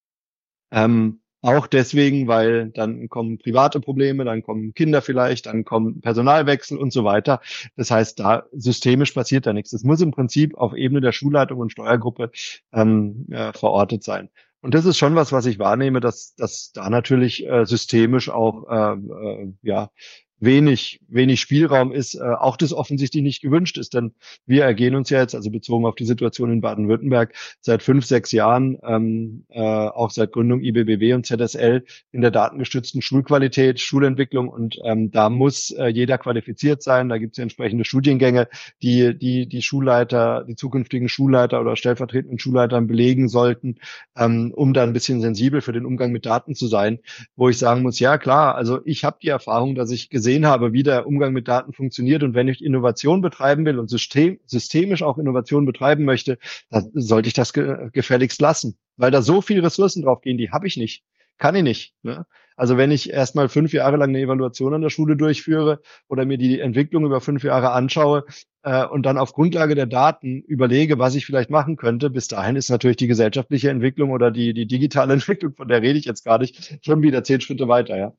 Ähm, auch deswegen, weil dann kommen private Probleme, dann kommen Kinder vielleicht, dann kommen Personalwechsel und so weiter. Das heißt, da systemisch passiert da nichts. Das muss im Prinzip auf Ebene der Schulleitung und Steuergruppe ähm, äh, verortet sein. Und das ist schon was, was ich wahrnehme, dass, dass da natürlich äh, systemisch auch äh, äh, ja wenig wenig Spielraum ist, äh, auch das offensichtlich nicht gewünscht ist, denn wir ergehen uns ja jetzt, also bezogen auf die Situation in Baden-Württemberg, seit fünf, sechs Jahren, ähm, äh, auch seit Gründung I B B W und Z S L in der datengestützten Schulqualität, Schulentwicklung und ähm, da muss äh, jeder qualifiziert sein. Da gibt es ja entsprechende Studiengänge, die die die Schulleiter, die zukünftigen Schulleiter oder stellvertretenden Schulleiter belegen sollten, ähm, um da ein bisschen sensibel für den Umgang mit Daten zu sein, wo ich sagen muss, ja klar, also ich habe die Erfahrung, dass ich gesehen habe, wie der Umgang mit Daten funktioniert und wenn ich Innovation betreiben will und System, systemisch auch Innovation betreiben möchte, dann sollte ich das ge gefälligst lassen, weil da so viele Ressourcen drauf gehen, die habe ich nicht, kann ich nicht. Ne? Also wenn ich erstmal fünf Jahre lang eine Evaluation an der Schule durchführe oder mir die Entwicklung über fünf Jahre anschaue äh, und dann auf Grundlage der Daten überlege, was ich vielleicht machen könnte, bis dahin ist natürlich die gesellschaftliche Entwicklung oder die, die digitale Entwicklung, von der rede ich jetzt gar nicht, schon wieder zehn Schritte weiter, ja.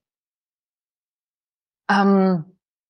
Ähm,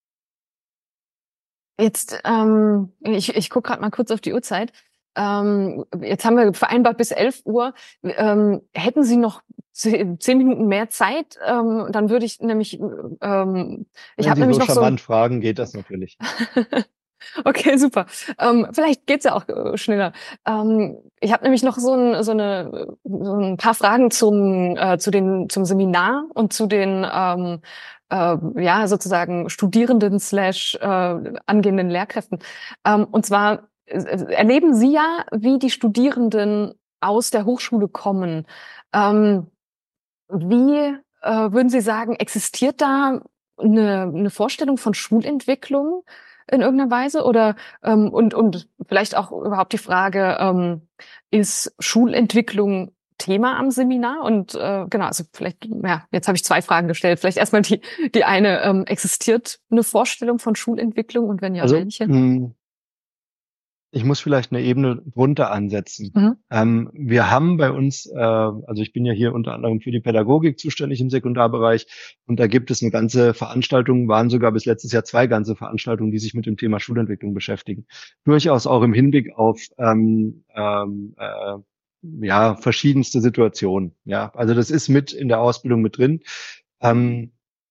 jetzt, ähm, ich, ich gucke gerade mal kurz auf die Uhrzeit. Ähm, jetzt haben wir vereinbart bis elf Uhr. Ähm, hätten Sie noch zehn, zehn Minuten mehr Zeit? Ähm, dann würde ich nämlich, ähm, ich Wenn habe Sie nämlich so noch so charmant fragen, geht das natürlich. Okay, super. Ähm, vielleicht geht's ja auch äh, schneller. Ähm, ich habe nämlich noch so ein, so, eine, so ein paar Fragen zum, äh, zu den, zum Seminar und zu den ähm, äh, ja sozusagen Studierenden slash äh, angehenden Lehrkräften. Ähm, und zwar äh, erleben Sie ja, wie die Studierenden aus der Hochschule kommen. Ähm, wie äh, würden Sie sagen, existiert da eine, eine Vorstellung von Schulentwicklung in irgendeiner Weise? Oder ähm, und, und vielleicht auch überhaupt die Frage, ähm, ist Schulentwicklung Thema am Seminar? Und äh, genau, also vielleicht, ja, jetzt habe ich zwei Fragen gestellt. Vielleicht erstmal die, die eine, ähm, existiert eine Vorstellung von Schulentwicklung und wenn ja, Also welche? mh, ich muss vielleicht eine Ebene drunter ansetzen. Mhm. Ähm, wir haben bei uns, äh, also ich bin ja hier unter anderem für die Pädagogik zuständig im Sekundarbereich und da gibt es eine ganze Veranstaltung, waren sogar bis letztes Jahr zwei ganze Veranstaltungen, die sich mit dem Thema Schulentwicklung beschäftigen. Durchaus auch im Hinblick auf ähm, ähm, äh, ja verschiedenste Situationen. Ja, also das ist mit in der Ausbildung mit drin. Ähm,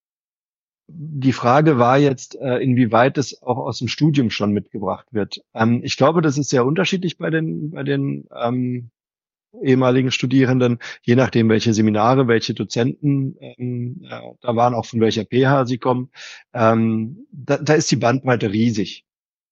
Die Frage war jetzt, äh, inwieweit es auch aus dem Studium schon mitgebracht wird. Ähm, ich glaube, das ist sehr unterschiedlich bei den, bei den ähm, ehemaligen Studierenden, je nachdem, welche Seminare, welche Dozenten ähm, äh, da waren, auch von welcher P H sie kommen. Ähm, da, da ist die Bandbreite riesig.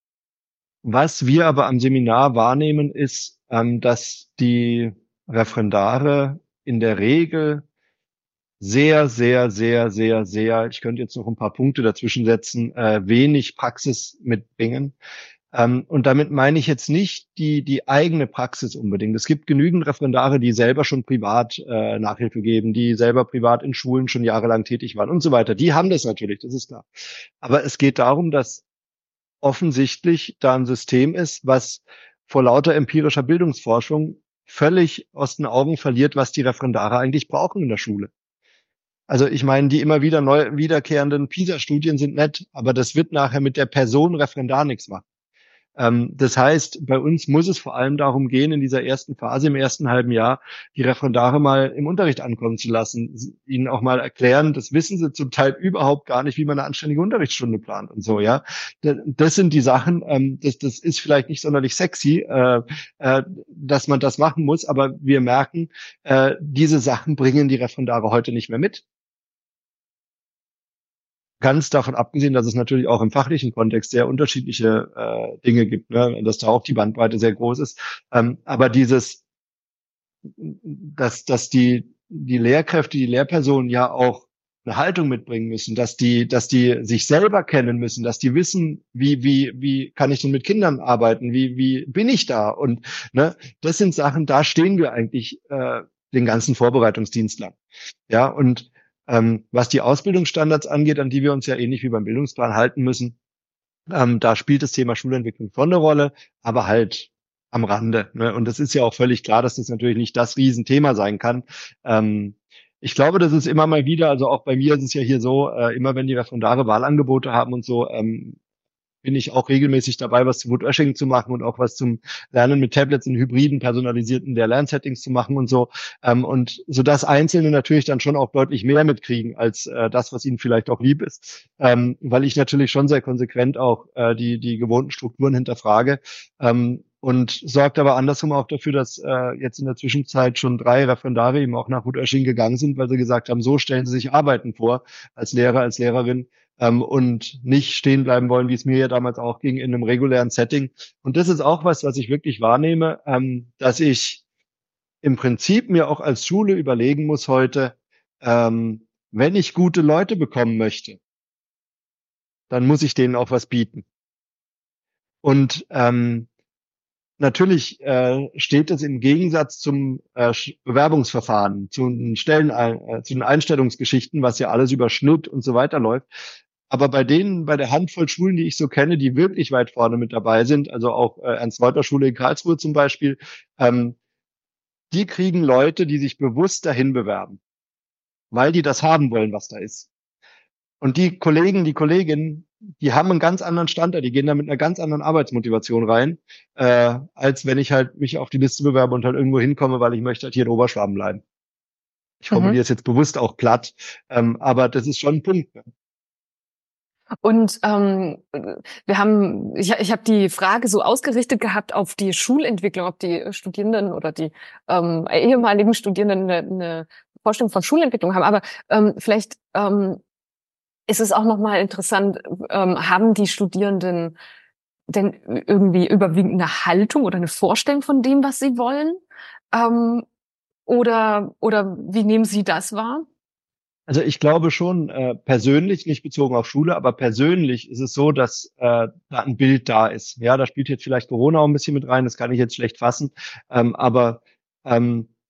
Was wir aber am Seminar wahrnehmen, ist, ähm, dass die Referendare in der Regel sehr, sehr, sehr, sehr, sehr, ich könnte jetzt noch ein paar Punkte dazwischen setzen, äh, wenig Praxis mitbringen. Ähm, und damit meine ich jetzt nicht die, die eigene Praxis unbedingt. Es gibt genügend Referendare, die selber schon privat äh, Nachhilfe geben, die selber privat in Schulen schon jahrelang tätig waren und so weiter. Die haben das natürlich, das ist klar. Aber es geht darum, dass offensichtlich da ein System ist, was vor lauter empirischer Bildungsforschung völlig aus den Augen verliert, was die Referendare eigentlich brauchen in der Schule. Also ich meine, die immer wieder neu wiederkehrenden PISA-Studien sind nett, aber das wird nachher mit der Person Referendar nichts machen. Ähm, das heißt, bei uns muss es vor allem darum gehen, in dieser ersten Phase, im ersten halben Jahr, die Referendare mal im Unterricht ankommen zu lassen, ihnen auch mal erklären, das wissen sie zum Teil überhaupt gar nicht, wie man eine anständige Unterrichtsstunde plant und so, ja. Das sind die Sachen, ähm, das, das ist vielleicht nicht sonderlich sexy, äh, äh, dass man das machen muss, aber wir merken, äh, diese Sachen bringen die Referendare heute nicht mehr mit. Ganz davon abgesehen, dass es natürlich auch im fachlichen Kontext sehr unterschiedliche äh, Dinge gibt, ne? Dass da auch die Bandbreite sehr groß ist. Ähm, aber dieses, dass, dass die, die Lehrkräfte, die Lehrpersonen ja auch eine Haltung mitbringen müssen, dass die, dass die sich selber kennen müssen, dass die wissen, wie, wie, wie kann ich denn mit Kindern arbeiten, wie, wie bin ich da? Und ne, das sind Sachen, da stehen wir eigentlich äh, den ganzen Vorbereitungsdienst lang. Ja, und ähm, was die Ausbildungsstandards angeht, an die wir uns ja ähnlich wie beim Bildungsplan halten müssen, ähm, da spielt das Thema Schulentwicklung schon eine Rolle, aber halt am Rande. Ne? Und das ist ja auch völlig klar, dass das natürlich nicht das Riesenthema sein kann. Ähm, ich glaube, das ist immer mal wieder, also auch bei mir ist es ja hier so, äh, immer wenn die Referendare Wahlangebote haben und so, ähm, bin ich auch regelmäßig dabei, was zu Woodrushing zu machen und auch was zum Lernen mit Tablets in hybriden, personalisierten der Lernsettings zu machen und so. Ähm, und so dass Einzelne natürlich dann schon auch deutlich mehr mitkriegen als äh, das, was ihnen vielleicht auch lieb ist. Ähm, weil ich natürlich schon sehr konsequent auch äh, die, die gewohnten Strukturen hinterfrage. Ähm, und sorgt aber andersrum auch dafür, dass äh, jetzt in der Zwischenzeit schon drei Referendare eben auch nach Woodrushing gegangen sind, weil sie gesagt haben, so stellen sie sich Arbeiten vor, als Lehrer, als Lehrerin, ähm, und nicht stehen bleiben wollen, wie es mir ja damals auch ging, in einem regulären Setting. Und das ist auch was, was ich wirklich wahrnehme, ähm, dass ich im Prinzip mir auch als Schule überlegen muss heute, ähm, wenn ich gute Leute bekommen möchte, dann muss ich denen auch was bieten. Und ähm, natürlich äh, steht es im Gegensatz zum äh, Bewerbungsverfahren, zu den Stellen, äh, zu den Einstellungsgeschichten, was ja alles über Schnitt und so weiter läuft. Aber bei denen, bei der Handvoll Schulen, die ich so kenne, die wirklich weit vorne mit dabei sind, also auch äh, Ernst-Reuter-Schule in Karlsruhe zum Beispiel, ähm, die kriegen Leute, die sich bewusst dahin bewerben, weil die das haben wollen, was da ist. Und die Kollegen, die Kolleginnen, die haben einen ganz anderen Standard, die gehen da mit einer ganz anderen Arbeitsmotivation rein, äh, als wenn ich halt mich auf die Liste bewerbe und halt irgendwo hinkomme, weil ich möchte halt hier in Oberschwaben bleiben. Ich formuliere Mhm. es jetzt bewusst auch platt, ähm, aber das ist schon ein Punkt. Ne? Und ähm, wir haben, ich, ich habe die Frage so ausgerichtet gehabt auf die Schulentwicklung, ob die Studierenden oder die ähm, ehemaligen Studierenden eine, eine Vorstellung von Schulentwicklung haben. Aber ähm, vielleicht ähm, ist es auch nochmal interessant, ähm, haben die Studierenden denn irgendwie überwiegend eine Haltung oder eine Vorstellung von dem, was sie wollen? Ähm, oder, oder wie nehmen Sie das wahr? Also ich glaube schon, äh, persönlich, nicht bezogen auf Schule, aber persönlich ist es so, dass äh, da ein Bild da ist. Ja, da spielt jetzt vielleicht Corona auch ein bisschen mit rein, das kann ich jetzt schlecht fassen. Ähm, aber ähm,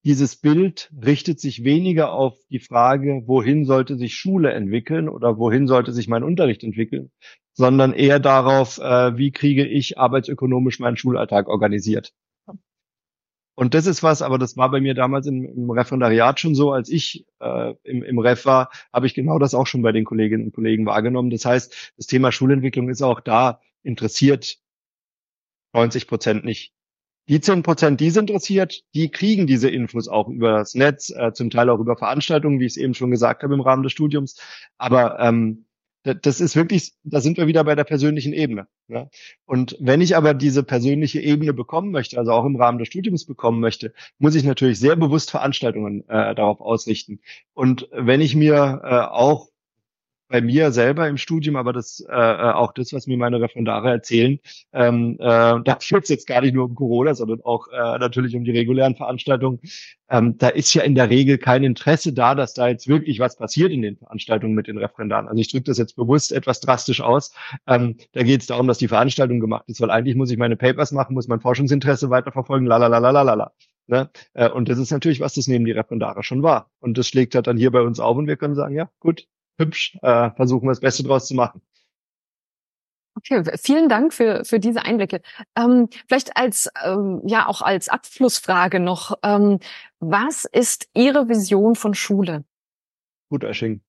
dieses Bild richtet sich weniger auf die Frage, wohin sollte sich Schule entwickeln oder wohin sollte sich mein Unterricht entwickeln, sondern eher darauf, äh, wie kriege ich arbeitsökonomisch meinen Schulalltag organisiert. Und das ist was, aber das war bei mir damals im, im Referendariat schon so, als ich äh, im, im Ref war, habe ich genau das auch schon bei den Kolleginnen und Kollegen wahrgenommen. Das heißt, das Thema Schulentwicklung ist auch da interessiert neunzig Prozent nicht. Die zehn Prozent, die es interessiert, die kriegen diese Infos auch über das Netz, äh, zum Teil auch über Veranstaltungen, wie ich es eben schon gesagt habe im Rahmen des Studiums. Aber ähm, das ist wirklich, da sind wir wieder bei der persönlichen Ebene. Ja? Und wenn ich aber diese persönliche Ebene bekommen möchte, also auch im Rahmen des Studiums bekommen möchte, muss ich natürlich sehr bewusst Veranstaltungen äh, darauf ausrichten. Und wenn ich mir äh, auch bei mir selber im Studium, aber das äh, auch das, was mir meine Referendare erzählen, ähm, äh, da geht es jetzt gar nicht nur um Corona, sondern auch äh, natürlich um die regulären Veranstaltungen. Ähm, da ist ja in der Regel kein Interesse da, dass da jetzt wirklich was passiert in den Veranstaltungen mit den Referendaren. Also ich drücke das jetzt bewusst etwas drastisch aus. Ähm, da geht es darum, dass die Veranstaltung gemacht ist, weil eigentlich muss ich meine Papers machen, muss mein Forschungsinteresse weiterverfolgen, lalalalalala. Ne? Äh, und das ist natürlich was, das nehmen die Referendare schon wahr. Und das schlägt halt dann hier bei uns auf und wir können sagen, ja, gut, hübsch, äh, versuchen wir das Beste draus zu machen. Okay, vielen Dank für für diese Einblicke. Ähm, vielleicht als ähm, ja auch als Abschlussfrage noch: ähm, Was ist Ihre Vision von Schule? Wutösching.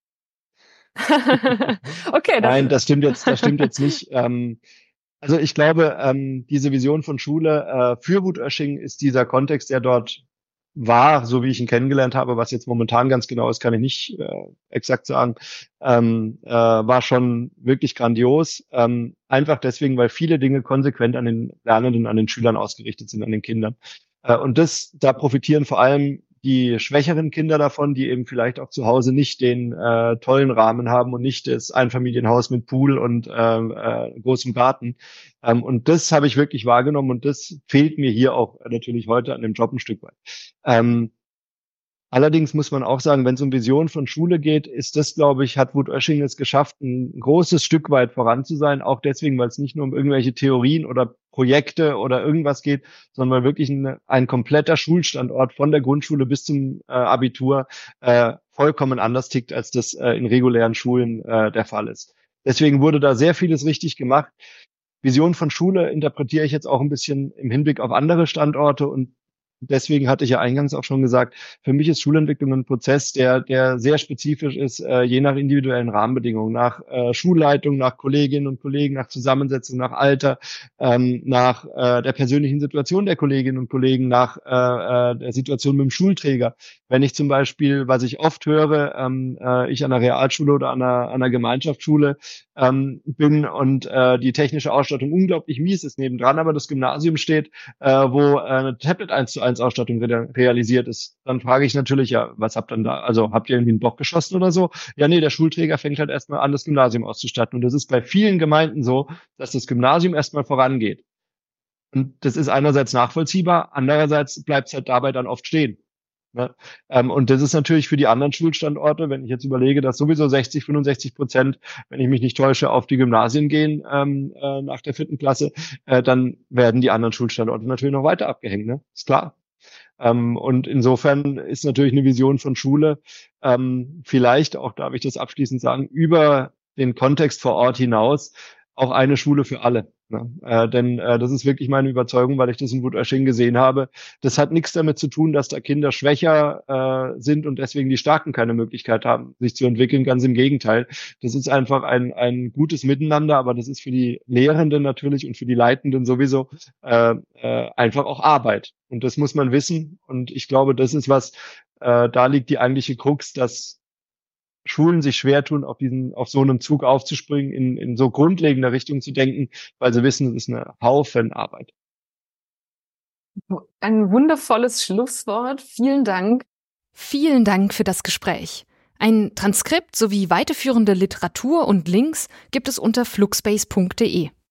Okay, das Nein, das stimmt jetzt, das stimmt jetzt nicht. Ähm, also ich glaube, ähm, diese Vision von Schule äh, für Wutösching ist dieser Kontext, der dort war, so wie ich ihn kennengelernt habe, was jetzt momentan ganz genau ist, kann ich nicht äh, exakt sagen, ähm, äh, war schon wirklich grandios. Ähm, einfach deswegen, weil viele Dinge konsequent an den Lernenden, an den Schülern ausgerichtet sind, an den Kindern. Äh, und das, da profitieren vor allem die schwächeren Kinder davon, die eben vielleicht auch zu Hause nicht den äh, tollen Rahmen haben und nicht das Einfamilienhaus mit Pool und äh, äh, großem Garten. Ähm, und das habe ich wirklich wahrgenommen und das fehlt mir hier auch natürlich heute an dem Job ein Stück weit. Ähm, Allerdings muss man auch sagen, wenn es um Vision von Schule geht, ist das, glaube ich, hat Wutösching es geschafft, ein großes Stück weit voran zu sein. Auch deswegen, weil es nicht nur um irgendwelche Theorien oder Projekte oder irgendwas geht, sondern weil wirklich ein, ein kompletter Schulstandort von der Grundschule bis zum äh, Abitur äh, vollkommen anders tickt, als das äh, in regulären Schulen äh, der Fall ist. Deswegen wurde da sehr vieles richtig gemacht. Vision von Schule interpretiere ich jetzt auch ein bisschen im Hinblick auf andere Standorte und deswegen hatte ich ja eingangs auch schon gesagt, für mich ist Schulentwicklung ein Prozess, der der sehr spezifisch ist, äh, je nach individuellen Rahmenbedingungen, nach äh, Schulleitung, nach Kolleginnen und Kollegen, nach Zusammensetzung, nach Alter, ähm, nach äh, der persönlichen Situation der Kolleginnen und Kollegen, nach äh, der Situation mit dem Schulträger. Wenn ich zum Beispiel, was ich oft höre, ähm, äh, ich an einer Realschule oder an einer, an einer Gemeinschaftsschule ähm, bin und äh, die technische Ausstattung unglaublich mies ist nebendran, aber das Gymnasium steht, äh, wo äh, eine Tablet eins zu eins Ausstattung re- realisiert ist, dann frage ich natürlich, ja, was habt ihr denn da? Also habt ihr irgendwie einen Bock geschossen oder so? Ja, nee, der Schulträger fängt halt erstmal an, das Gymnasium auszustatten. Und das ist bei vielen Gemeinden so, dass das Gymnasium erstmal vorangeht. Und das ist einerseits nachvollziehbar, andererseits bleibt es halt dabei dann oft stehen. Ne? Ähm, und das ist natürlich für die anderen Schulstandorte, wenn ich jetzt überlege, dass sowieso sechzig, fünfundsechzig Prozent, wenn ich mich nicht täusche, auf die Gymnasien gehen ähm, äh, nach der vierten Klasse, äh, dann werden die anderen Schulstandorte natürlich noch weiter abgehängt. Ne? Ist klar. Ähm, und insofern ist natürlich eine Vision von Schule ähm, vielleicht, auch darf ich das abschließend sagen, über den Kontext vor Ort hinaus auch eine Schule für alle. Ne? Äh, denn äh, das ist wirklich meine Überzeugung, weil ich das in Wutösching gesehen habe. Das hat nichts damit zu tun, dass da Kinder schwächer äh, sind und deswegen die Starken keine Möglichkeit haben, sich zu entwickeln. Ganz im Gegenteil. Das ist einfach ein, ein gutes Miteinander, aber das ist für die Lehrenden natürlich und für die Leitenden sowieso äh, äh, einfach auch Arbeit. Und das muss man wissen. Und ich glaube, das ist was, äh, da liegt die eigentliche Krux, dass Schulen sich schwer tun, auf diesen, auf so einem Zug aufzuspringen, in, in so grundlegender Richtung zu denken, weil sie wissen, es ist eine Haufen Arbeit. Ein wundervolles Schlusswort. Vielen Dank. Vielen Dank für das Gespräch. Ein Transkript sowie weiterführende Literatur und Links gibt es unter fluxspace punkt de.